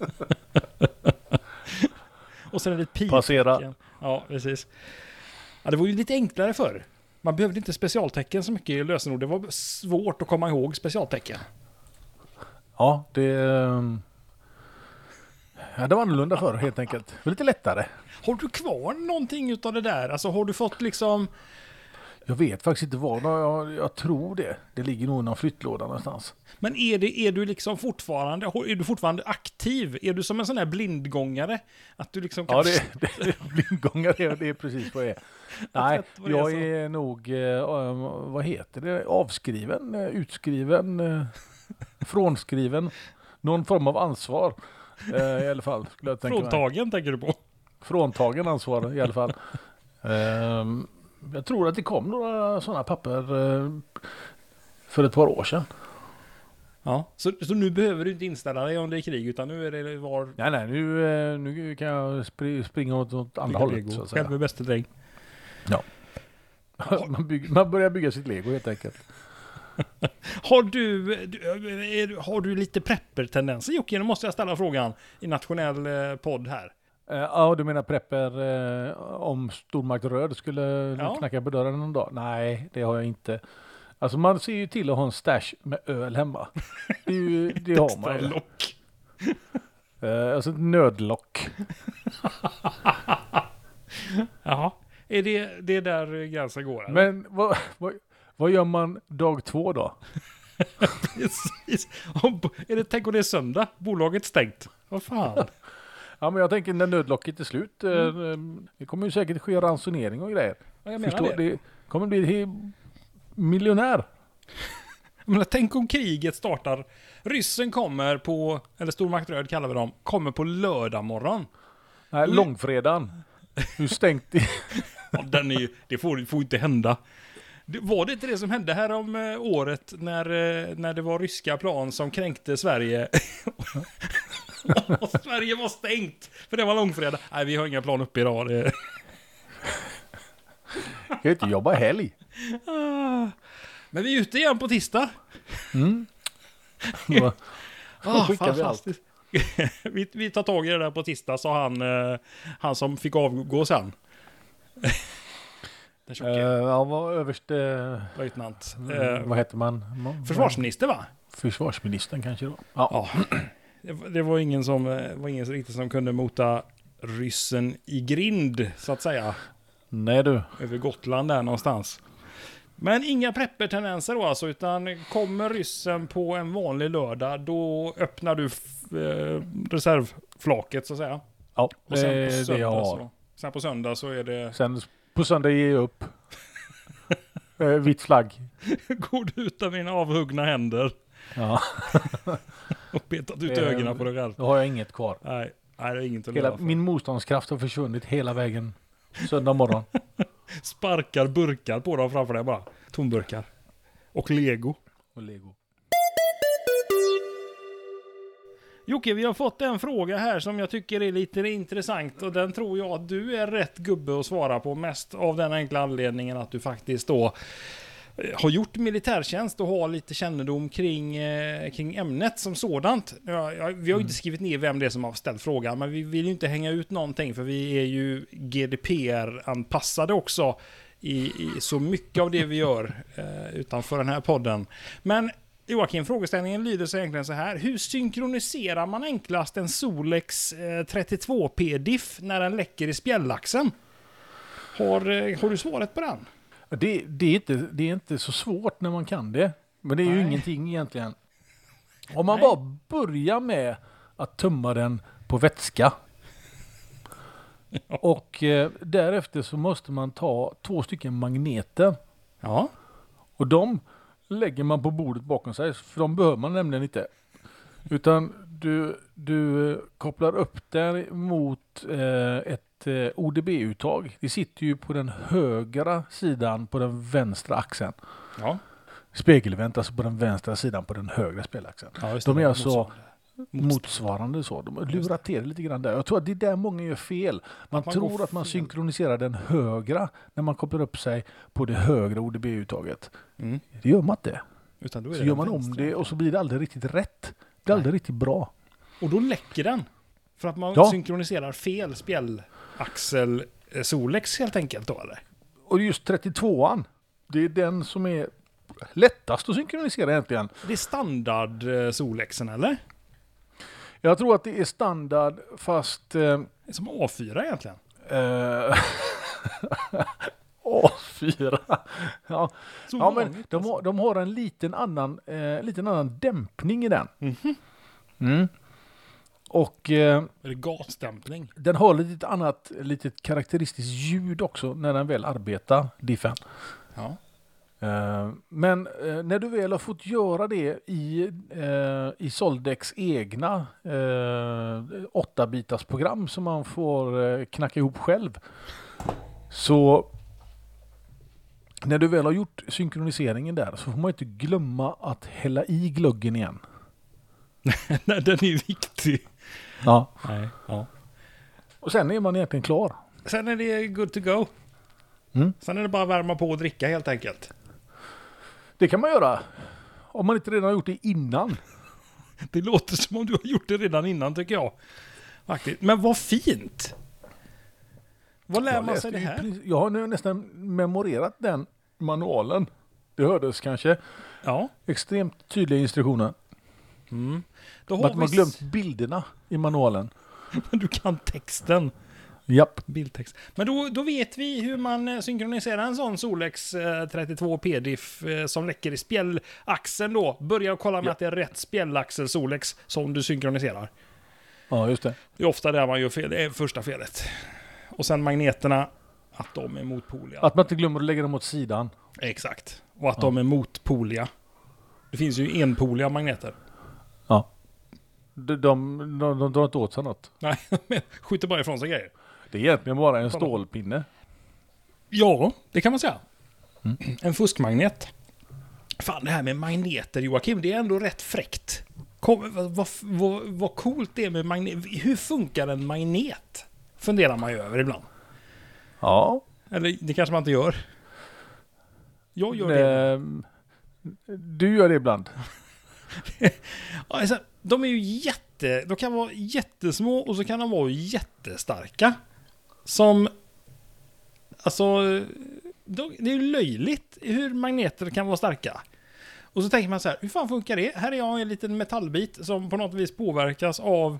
Och sen är det ett pi. Passera. Ja, precis. Ja, det var ju lite enklare förr. Man behövde inte specialtecken så mycket i lösenord. Det var svårt att komma ihåg specialtecken. Ja, det, ehm, ja, det var annorlunda förr helt enkelt. Det var lite lättare. Har du kvar någonting utav det där? Alltså har du fått liksom... Jag vet faktiskt inte vad. Jag, jag tror det. Det ligger nog i någon flyttlåda någonstans. Men är, det, är du liksom fortfarande... Är du fortfarande aktiv? Är du som en sån här blindgångare? Att du liksom kan... Ja, det, det blindgångare, det är precis vad jag är. Nej, vet vad det är jag så. är nog, eh, vad heter det, avskriven, eh, utskriven, eh, frånskriven. Någon form av ansvar eh, i alla fall. Skulle jag tänka mig. Fråntagen tänker du på? Fråntagen ansvar i alla fall. Ehm, jag tror att det kom några sådana papper eh, för ett par år sedan. Ja, så, så nu behöver du inte inställa dig om det är krig, utan nu är det var... Nej, nej, nu, eh, nu kan jag spri- springa åt, åt andra hållet. Lego. Så att säga. Själv är bäste dräng. man, bygger, man börjar bygga sitt Lego helt enkelt. Har du, du, är, har du lite prepper-tendenser, Jocke? Nu måste jag ställa frågan i nationell eh, podd här. Eh, ja, du menar prepper eh, om Stormakt Röd skulle Ja. knacka på dörren någon dag? Nej, det har jag inte. Alltså man ser ju till att ha en stash med öl hemma. Det, är ju, det har man ju. Lock. Eh, alltså ett nödlock. Jaha, är det, det är där gränsen går? Eller? Men vad, vad, vad gör man dag två då? Precis. Om, är det, tänk om det är söndag, bolaget stängt. Vad fan? Ja, men jag tänker när nödlocket är slut. Mm. Eh, det kommer ju säkert ske ransonering och grejer. Ja, jag menar Förstår, det. det kommer bli he- miljonär. Men tänk om kriget startar. Ryssen kommer på, eller Stormakt Röd kallar vi dem, kommer på lördag morgon. Nej, Mm. långfredagen. Hur stängt det? Ja, den är ju, det får, får inte hända. Det, var det inte det som hände här om eh, året när, eh, när det var ryska plan som kränkte Sverige? Och Sverige var stängt, för det var långfredag. Nej, vi har inga plan uppe idag. Det... Jag kan inte jobba helg. Ah. Men vi är ute igen på tisdag. Mm. Då Ah, skickar vi allt. fantastiskt. vi, vi tar tag i det där på tisdag, sa han, eh, han som fick avgå sen. Den tjocke Uh, ja, vad överste... löjtnant. Mm, Eh, vad heter man? Ma- försvarsminister, va? Försvarsministern kanske då? Ja. Ja. Det var- Det var ingen som eh, var ingen riktigt som kunde mota ryssen i grind, så att säga. Nej du. Över Gotland där någonstans. Men inga preppertendenser då alltså, utan kommer ryssen på en vanlig lördag, då öppnar du f- eh, reservflaket så att säga. Ja, Och sen det på är det söndag jag har. så, sen på söndag så är det, Sen på söndag ger jag upp. eh, vitt flagg. går du ut av mina avhuggna händer Ja. och petat ut Det- ögonen på dig själv. Då har jag inget kvar. Nej, nej, det är inget att Hela, leva för. min motståndskraft har försvunnit hela vägen. Söndag morgon. Sparkar burkar på dem framför dig bara. Tomburkar. Och Lego. Och Lego. Jocke, vi har fått en fråga här som jag tycker är lite intressant, och den tror jag att du är rätt gubbe att svara på, mest av den enkla anledningen att du faktiskt då eh, har gjort militärtjänst och har lite kännedom kring, eh, kring ämnet som sådant. Ja, ja, vi har ju inte skrivit ner vem det är som har ställt frågan, men vi vill ju inte hänga ut någonting, för vi är ju G D P R-anpassade också i, i så mycket av det vi gör eh, utanför den här podden. Men Joakim, frågeställningen lyder så egentligen så här. Hur synkroniserar man enklast en Solex eh, trettiotvå P-diff när den läcker i spjällaxen? Har, eh, har du svaret på den? Det, det, är inte, det är inte så svårt när man kan det. Men det är ju Nej. ingenting egentligen. Om man Nej. bara börjar med att tumma den på vätska. Och eh, därefter så måste man ta två stycken magneter. Ja. Och de lägger man på bordet bakom sig. För de behöver man nämligen inte. Utan du, du eh, kopplar upp den mot eh, ett eh, O D B-uttag. Det sitter ju på den högra sidan på den vänstra axeln. Ja. Spegelvänt, alltså på den vänstra sidan på den högra spelaxeln. Ja, just De det. är alltså Motsvarande. motsvarande så. De har lurat till det lite grann där. Jag tror att det är där många gör fel. Man, Att man tror går att man fel. synkroniserar den högra när man kopplar upp sig på det högra O D B-uttaget. Mm. Det gör man inte. Utan då är Så det gör den man om vänstra. det och så blir det aldrig riktigt rätt. Det blir aldrig riktigt bra. Och då läcker den. För att man Ja. synkroniserar fel spjällaxel eh, Solex helt enkelt då, eller? Och just trettiotvåan, det är den som är lättast att synkronisera egentligen. Det är standard eh, Solexen, eller? Jag tror att det är standard fast... Eh, Det är som A fyra egentligen. eh, A fyra. Ja, Så ja men vanligt, de alltså. har, de har en liten annan, eh, liten annan dämpning i den. Mhm. Mm. Och eh, Är det gasdämpning? den har lite annat, litet karaktäristiskt ljud också när den väl arbetar, diffen. Ja. Eh, men eh, när du väl har fått göra det i, eh, i Soldex egna eh, åtta bitars program som man får eh, knacka ihop själv, så när du väl har gjort synkroniseringen där så får man inte glömma att hälla i glöggen igen. Nej, den är viktig. Ja. Nej, ja. Och sen är man egentligen klar. Sen är det good to go. Mm. Sen är det bara att värma på och dricka helt enkelt. Det kan man göra. Om man inte redan har gjort det innan. Det låter som om du har gjort det redan innan tycker jag. Faktiskt. Men vad fint! Vad lär Jag man läste sig det ju här? precis- Jag har nu nästan memorerat den manualen. Det hördes kanske. Ja. Extremt tydliga instruktioner. Mm. Då Men har att man vi... glömt bilderna i manualen. Men du kan texten. Japp. Bildtext. Men då, då vet vi hur man eh, synkroniserar en sån Solex eh, trettiotvå P-diff eh, som läcker i spjällaxeln då. Börja kolla med Ja. att det är rätt spjällaxel Solex som du synkroniserar. Ja, just det. Det är ofta där man gör fel. Det är första felet. Och sen magneterna, att de är motpoliga. Att man inte glömmer att lägga dem åt sidan. Exakt. Och att Ja. de är motpoliga. Det finns ju enpoliga magneter. Ja. De, de, de, de drar inte åt sig något. Nej, men skjuter bara ifrån sig grejer. Det är egentligen bara en stålpinne. Ja, det kan man säga. Mm. En fuskmagnet. Fan, det här med magneter, Joakim, det är ändå rätt fräckt. Kom, vad, vad, vad, vad coolt det är med magnet. Hur funkar en magnet? Funderar man ju över ibland. Ja. Eller det kanske man inte gör. Jag gör det. Ehm, Du gör det ibland. Ja, alltså, de är ju jätte... De kan vara jättesmå och så kan de vara jättestarka. Som... Alltså... De, det är ju löjligt hur magneter kan vara starka. Och så tänker man så här, hur fan funkar det? Här är jag en liten metallbit som på något vis påverkas av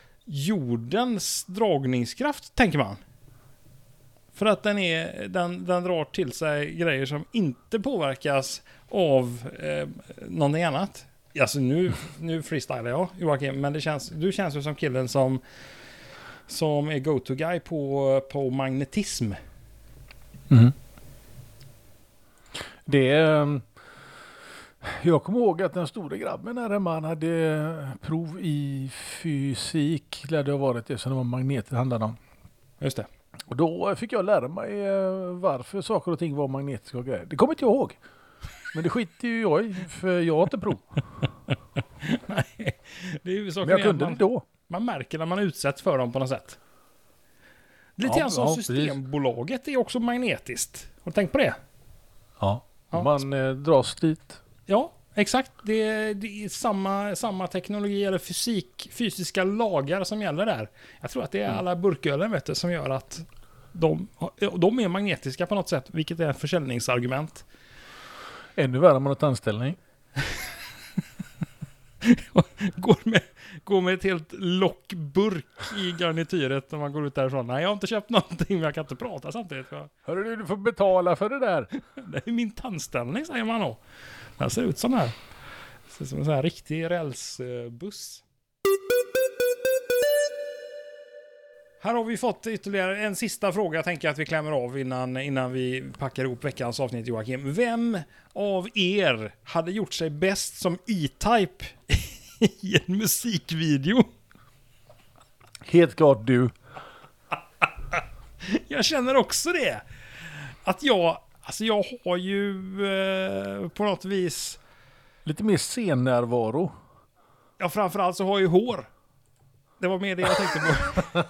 jordens dragningskraft, tänker man. För att den, är, den, den drar till sig grejer som inte påverkas av eh, någonting annat. Alltså nu, nu freestylar jag, Joakim, men det känns, du känns ju som killen som, som är go-to-guy på, på magnetism. Mm. Det är... Jag kommer ihåg att den stora grabben här hemma, han hade prov i fysik, lär det ha varit det, som det var magneter handlade om. Just det. Och då fick jag lära mig eh, varför saker och ting var magnetiska och grejer. Det kommer inte jag ihåg. Men det skiter ju jag i, för jag har inte prov. Nej, det är ju saker Men jag kunde man, det då. man märker när man utsätts för dem på något sätt. Lite Ja, grann som ja, Systembolaget är också magnetiskt. Har du tänkt på det? Ja. Ja. Man eh, dras dit. Ja, exakt. Det är, det är samma, samma teknologi eller fysik, fysiska lagar som gäller där. Jag tror att det är alla burkölen, vet du, som gör att de, de är magnetiska på något sätt, vilket är ett försäljningsargument. Ännu värre om man har ett anställning. går, med, går med ett helt lockburk i garnityret när man går ut därifrån. Nej, jag har inte köpt någonting, men jag kan inte prata samtidigt. Hörru du, du får betala för det där. Det är min tandställning, säger man då. Den ser ut som här. Det ser ut som en sån här riktig rälsbuss. Här har vi fått ytterligare en sista fråga, tänker jag att vi klämmer av innan, innan vi packar ihop veckans avsnitt, Joakim. Vem av er hade gjort sig bäst som E-Type i en musikvideo? Helt klart du. Jag känner också det. Att jag, alltså jag har ju eh, på något vis, Lite mer scennärvaro. ja, framförallt så har jag ju hår. Det var mer det jag tänkte på.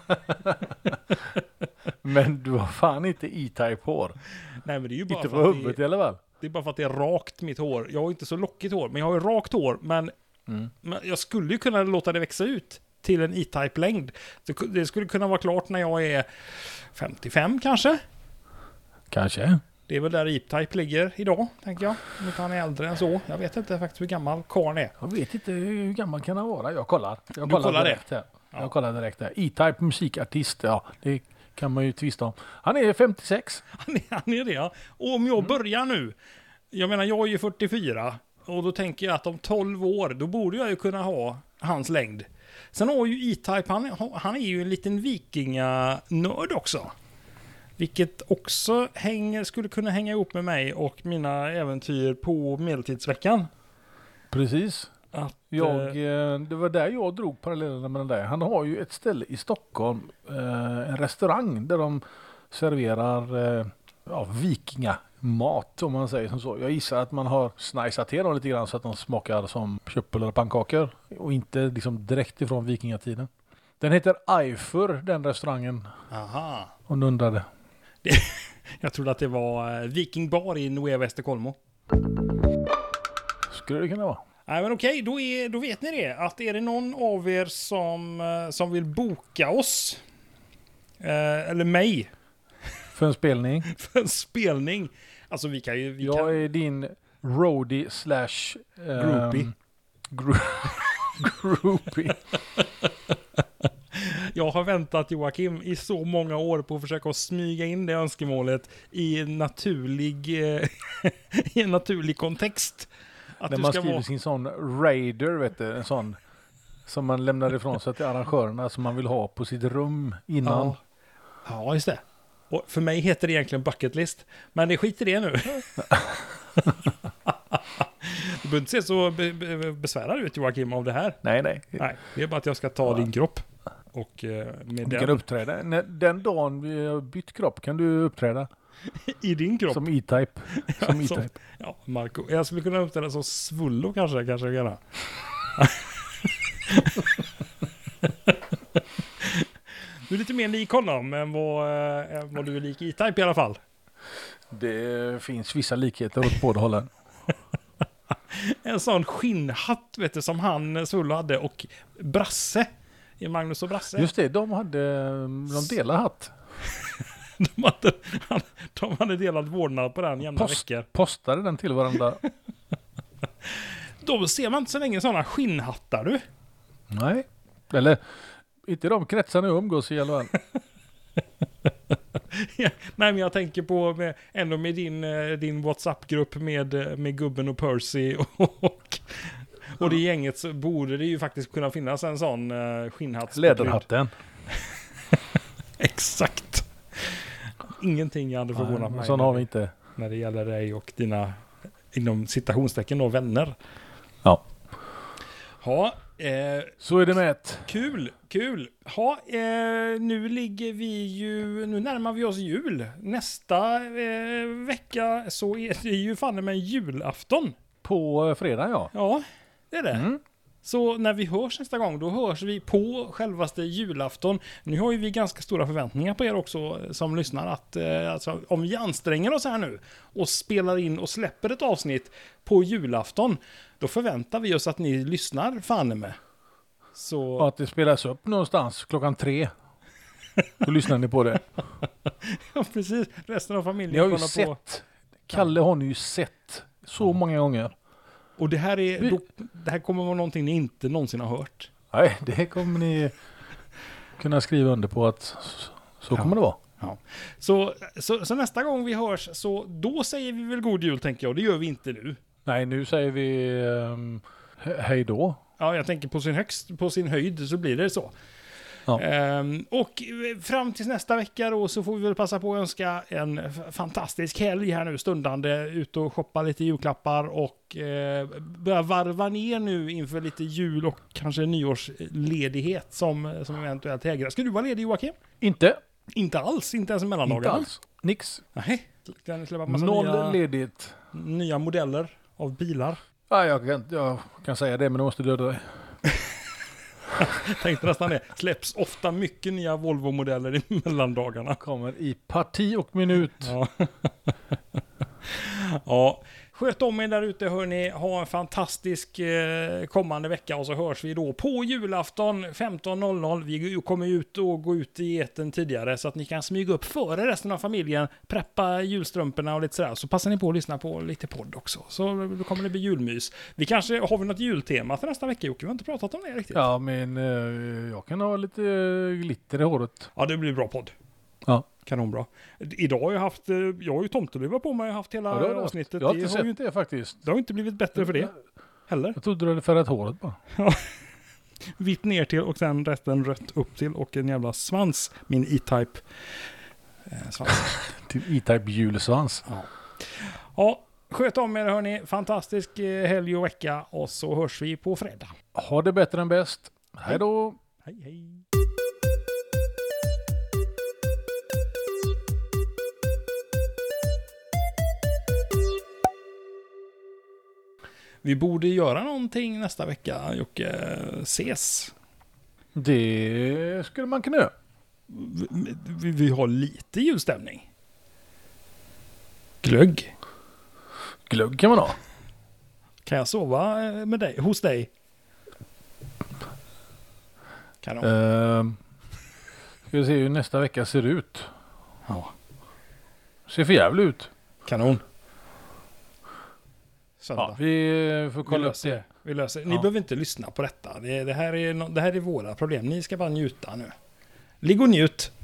Men du har fan inte E-Type hår. Nej, men det är ju bara Inte för på att huvudet det, i alla fall. det är bara för att det är rakt mitt hår. Jag har inte så lockigt hår, men jag har ju rakt hår. Men, Mm. men jag skulle ju kunna låta det växa ut till en E-Type-längd. Det, det skulle kunna vara klart när jag är femtiofem kanske. Kanske. Det är väl där E-Type ligger idag, tänker jag. Om inte han är äldre än så. Jag vet inte faktiskt hur gammal karln är. Jag vet inte hur gammal kan han vara. Jag kollar. Jag Du kollar direkt här. Ja. Jag kollar direkt här. E-Type musikartist. Ja, det kan man ju tvista om. Han är femtiosex. Han är, han är det, ja. Och om jag börjar nu. Jag menar, jag är ju fyrtiofyra. Och då tänker jag att om tolv år, då borde jag ju kunna ha hans längd. Sen har ju E-Type, han, han är ju en liten vikinganörd också. Vilket också hänger, skulle kunna hänga ihop med mig och mina äventyr på medeltidsveckan. Precis. Att, Jag, eh, eh, det var där jag drog parallellerna med den där. Han har ju ett ställe i Stockholm, eh, en restaurang där de serverar eh, ja, vikingamat om man säger som så. Jag gissar att man har snajsat till dem lite grann så att de smakar som köttbullar och pannkakor och inte liksom direkt ifrån vikingatiden. Den heter Eifer, den restaurangen. Aha. Och undrade. Det, jag trodde att det var Viking Bar i Nueva Estocolmo. Skulle det kunna vara. Nej, men okej, då, är, då vet ni det. Att är det någon av er som, som vill boka oss, eh, eller mig, För en spelning. för en spelning. Alltså vi kan ju... Vi Jag kan... är din roadie slash... Um, Groupie. Gro groupie. Jag har väntat, Joakim, i så många år på att försöka smyga in det önskemålet i en naturlig, i en naturlig kontext. Att När du man ska skriver vara... sin sån raider, vet du, en sån som man lämnar ifrån sig till arrangörerna som man vill ha på sitt rum innan. Ja. Ja, just det. Och för mig heter det egentligen bucket list. Men det skiter det nu. Du behöver inte se så be be besvärad ut, Joakim, av det här. Nej, nej. Nej, det är bara att jag ska ta Ja. din kropp. Och eh, med Du den kan uppträda. När, den dagen vi har bytt kropp kan du uppträda. i din kropp. Som E-Type. Som Som- E-Type. Ja, Marco. Jag skulle kunna uppträda som Svullo kanske, kanske jag göra. Du är lite mer lik honom än vad, äh, än vad du är lik E-Type i alla fall. Det finns vissa likheter åt båda hållen. En sån skinnhatt, vet du, som han Svullo hade, och Brasse i Magnus och Brasse. Just det, de hade, de delar hatt. De hade, de hade delat vårdnad på den jämna Post, veckor. postade den till varandra. Då ser man inte så länge sådana skinnhattar, du. Nej. Eller, inte de kretsarna jag umgås i alla fall. Ja, nej, men jag tänker på med, ändå med din, eh, din WhatsApp-grupp med, eh, med gubben och Percy och, och, och det gänget, så borde det ju faktiskt kunna finnas en sån uh, skinnhatt. Läderhatten. Exakt. Ingenting jag hade förvånat mig Sån har vi inte. när det gäller dig och dina, inom citationstecken då, vänner. Ja. Ja, eh, Så är det med ett. kul, kul. Ja, eh, nu ligger vi ju, nu närmar vi oss jul. Nästa eh, vecka så är det ju fan med julafton. På eh, fredag, ja. Ja, det är det. Mm. Så när vi hörs nästa gång, då hörs vi på självaste julafton. Nu har ju vi ganska stora förväntningar på er också som lyssnar. Att eh, alltså, om vi anstränger oss här nu och spelar in och släpper ett avsnitt på julafton, då förväntar vi oss att ni lyssnar fan med. Så... Och att det spelas upp någonstans klockan tre. Då lyssnar ni på det. Ja, precis. Resten av familjen Ni har ju kollar sett. på. Kalle har ni ju sett så många gånger. Och det här, är, Vi- då, det här kommer vara någonting ni inte någonsin har hört. Nej, det kommer ni kunna skriva under på att så Ja. kommer det vara. Så, så, så nästa gång vi hörs, så då säger vi väl god jul, tänker jag. Det gör vi inte nu. Nej, nu säger vi um, he- hej då. Ja, jag tänker på sin högst, på sin höjd så blir det så. Ja. Ehm, och fram till nästa vecka då så får vi väl passa på att önska en f- fantastisk helg här nu stundande. Ut och shoppa lite julklappar och eh, börja varva ner nu inför lite jul och kanske nyårsledighet som, som eventuellt hägrar. Ska du vara ledig, Joakim? Inte. Inte alls, inte ens i mellandagarna. Inte alls. Nix. Nej, kan ni släppa massa Noll nya, ledigt. nya modeller av bilar. Ja, jag, kan, jag kan säga det, men då måste döda dig. Tänkte nästan det. Släpps ofta mycket nya Volvo-modeller i mellandagarna. Kommer i parti och minut. Ja. Ja. Sköt om er där ute, hörni. Ha en fantastisk eh, kommande vecka och så hörs vi då på julafton femton noll noll. Vi kommer ut och gå ut i etern tidigare så att ni kan smyga upp före resten av familjen, preppa julstrumporna och lite sådär. Så passar ni på att lyssna på lite podd också. Så då kommer det bli julmys. Vi kanske har vi något jultema för nästa vecka, Jocke? Vi har inte pratat om det riktigt. Ja, men eh, jag kan ha lite eh, glitter i håret. Ja, det blir bra podd. Ja. Kanonbra. Idag har jag haft, eh, jag har ju tomteluva på mig, jag har haft hela Ja, det har du avsnittet. haft. Jag har inte det, har sett ju, det faktiskt. det har ju inte blivit bättre för det heller. Jag trodde du hade färgat håret bara. Vitt ner till och sen resten rött upp till och en jävla svans. Min E-Type eh, svans. Till E-Type julsvans. Ja. Ja, sköt om er hörni. Fantastisk eh, helg och vecka och så hörs vi på fredag. Ha det bättre än bäst. Hej då! Hej hej. Vi borde göra någonting nästa vecka, Jocke. Ses. Det skulle man kunna göra. Vi, vi, vi har lite julstämning. Glögg. Glögg kan man ha. Kan jag sova med dig, hos dig? Kanon. Uh, ska vi se hur nästa vecka ser ut. Ja. Ser för jävligt ut. Kanon. Ja, vi får Vi kolla upp löser det. det. Vi löser. Ni Ja. behöver inte lyssna på detta. Det, det, här är, no- det här är våra problem. Ni ska bara njuta nu. Ligg och njut.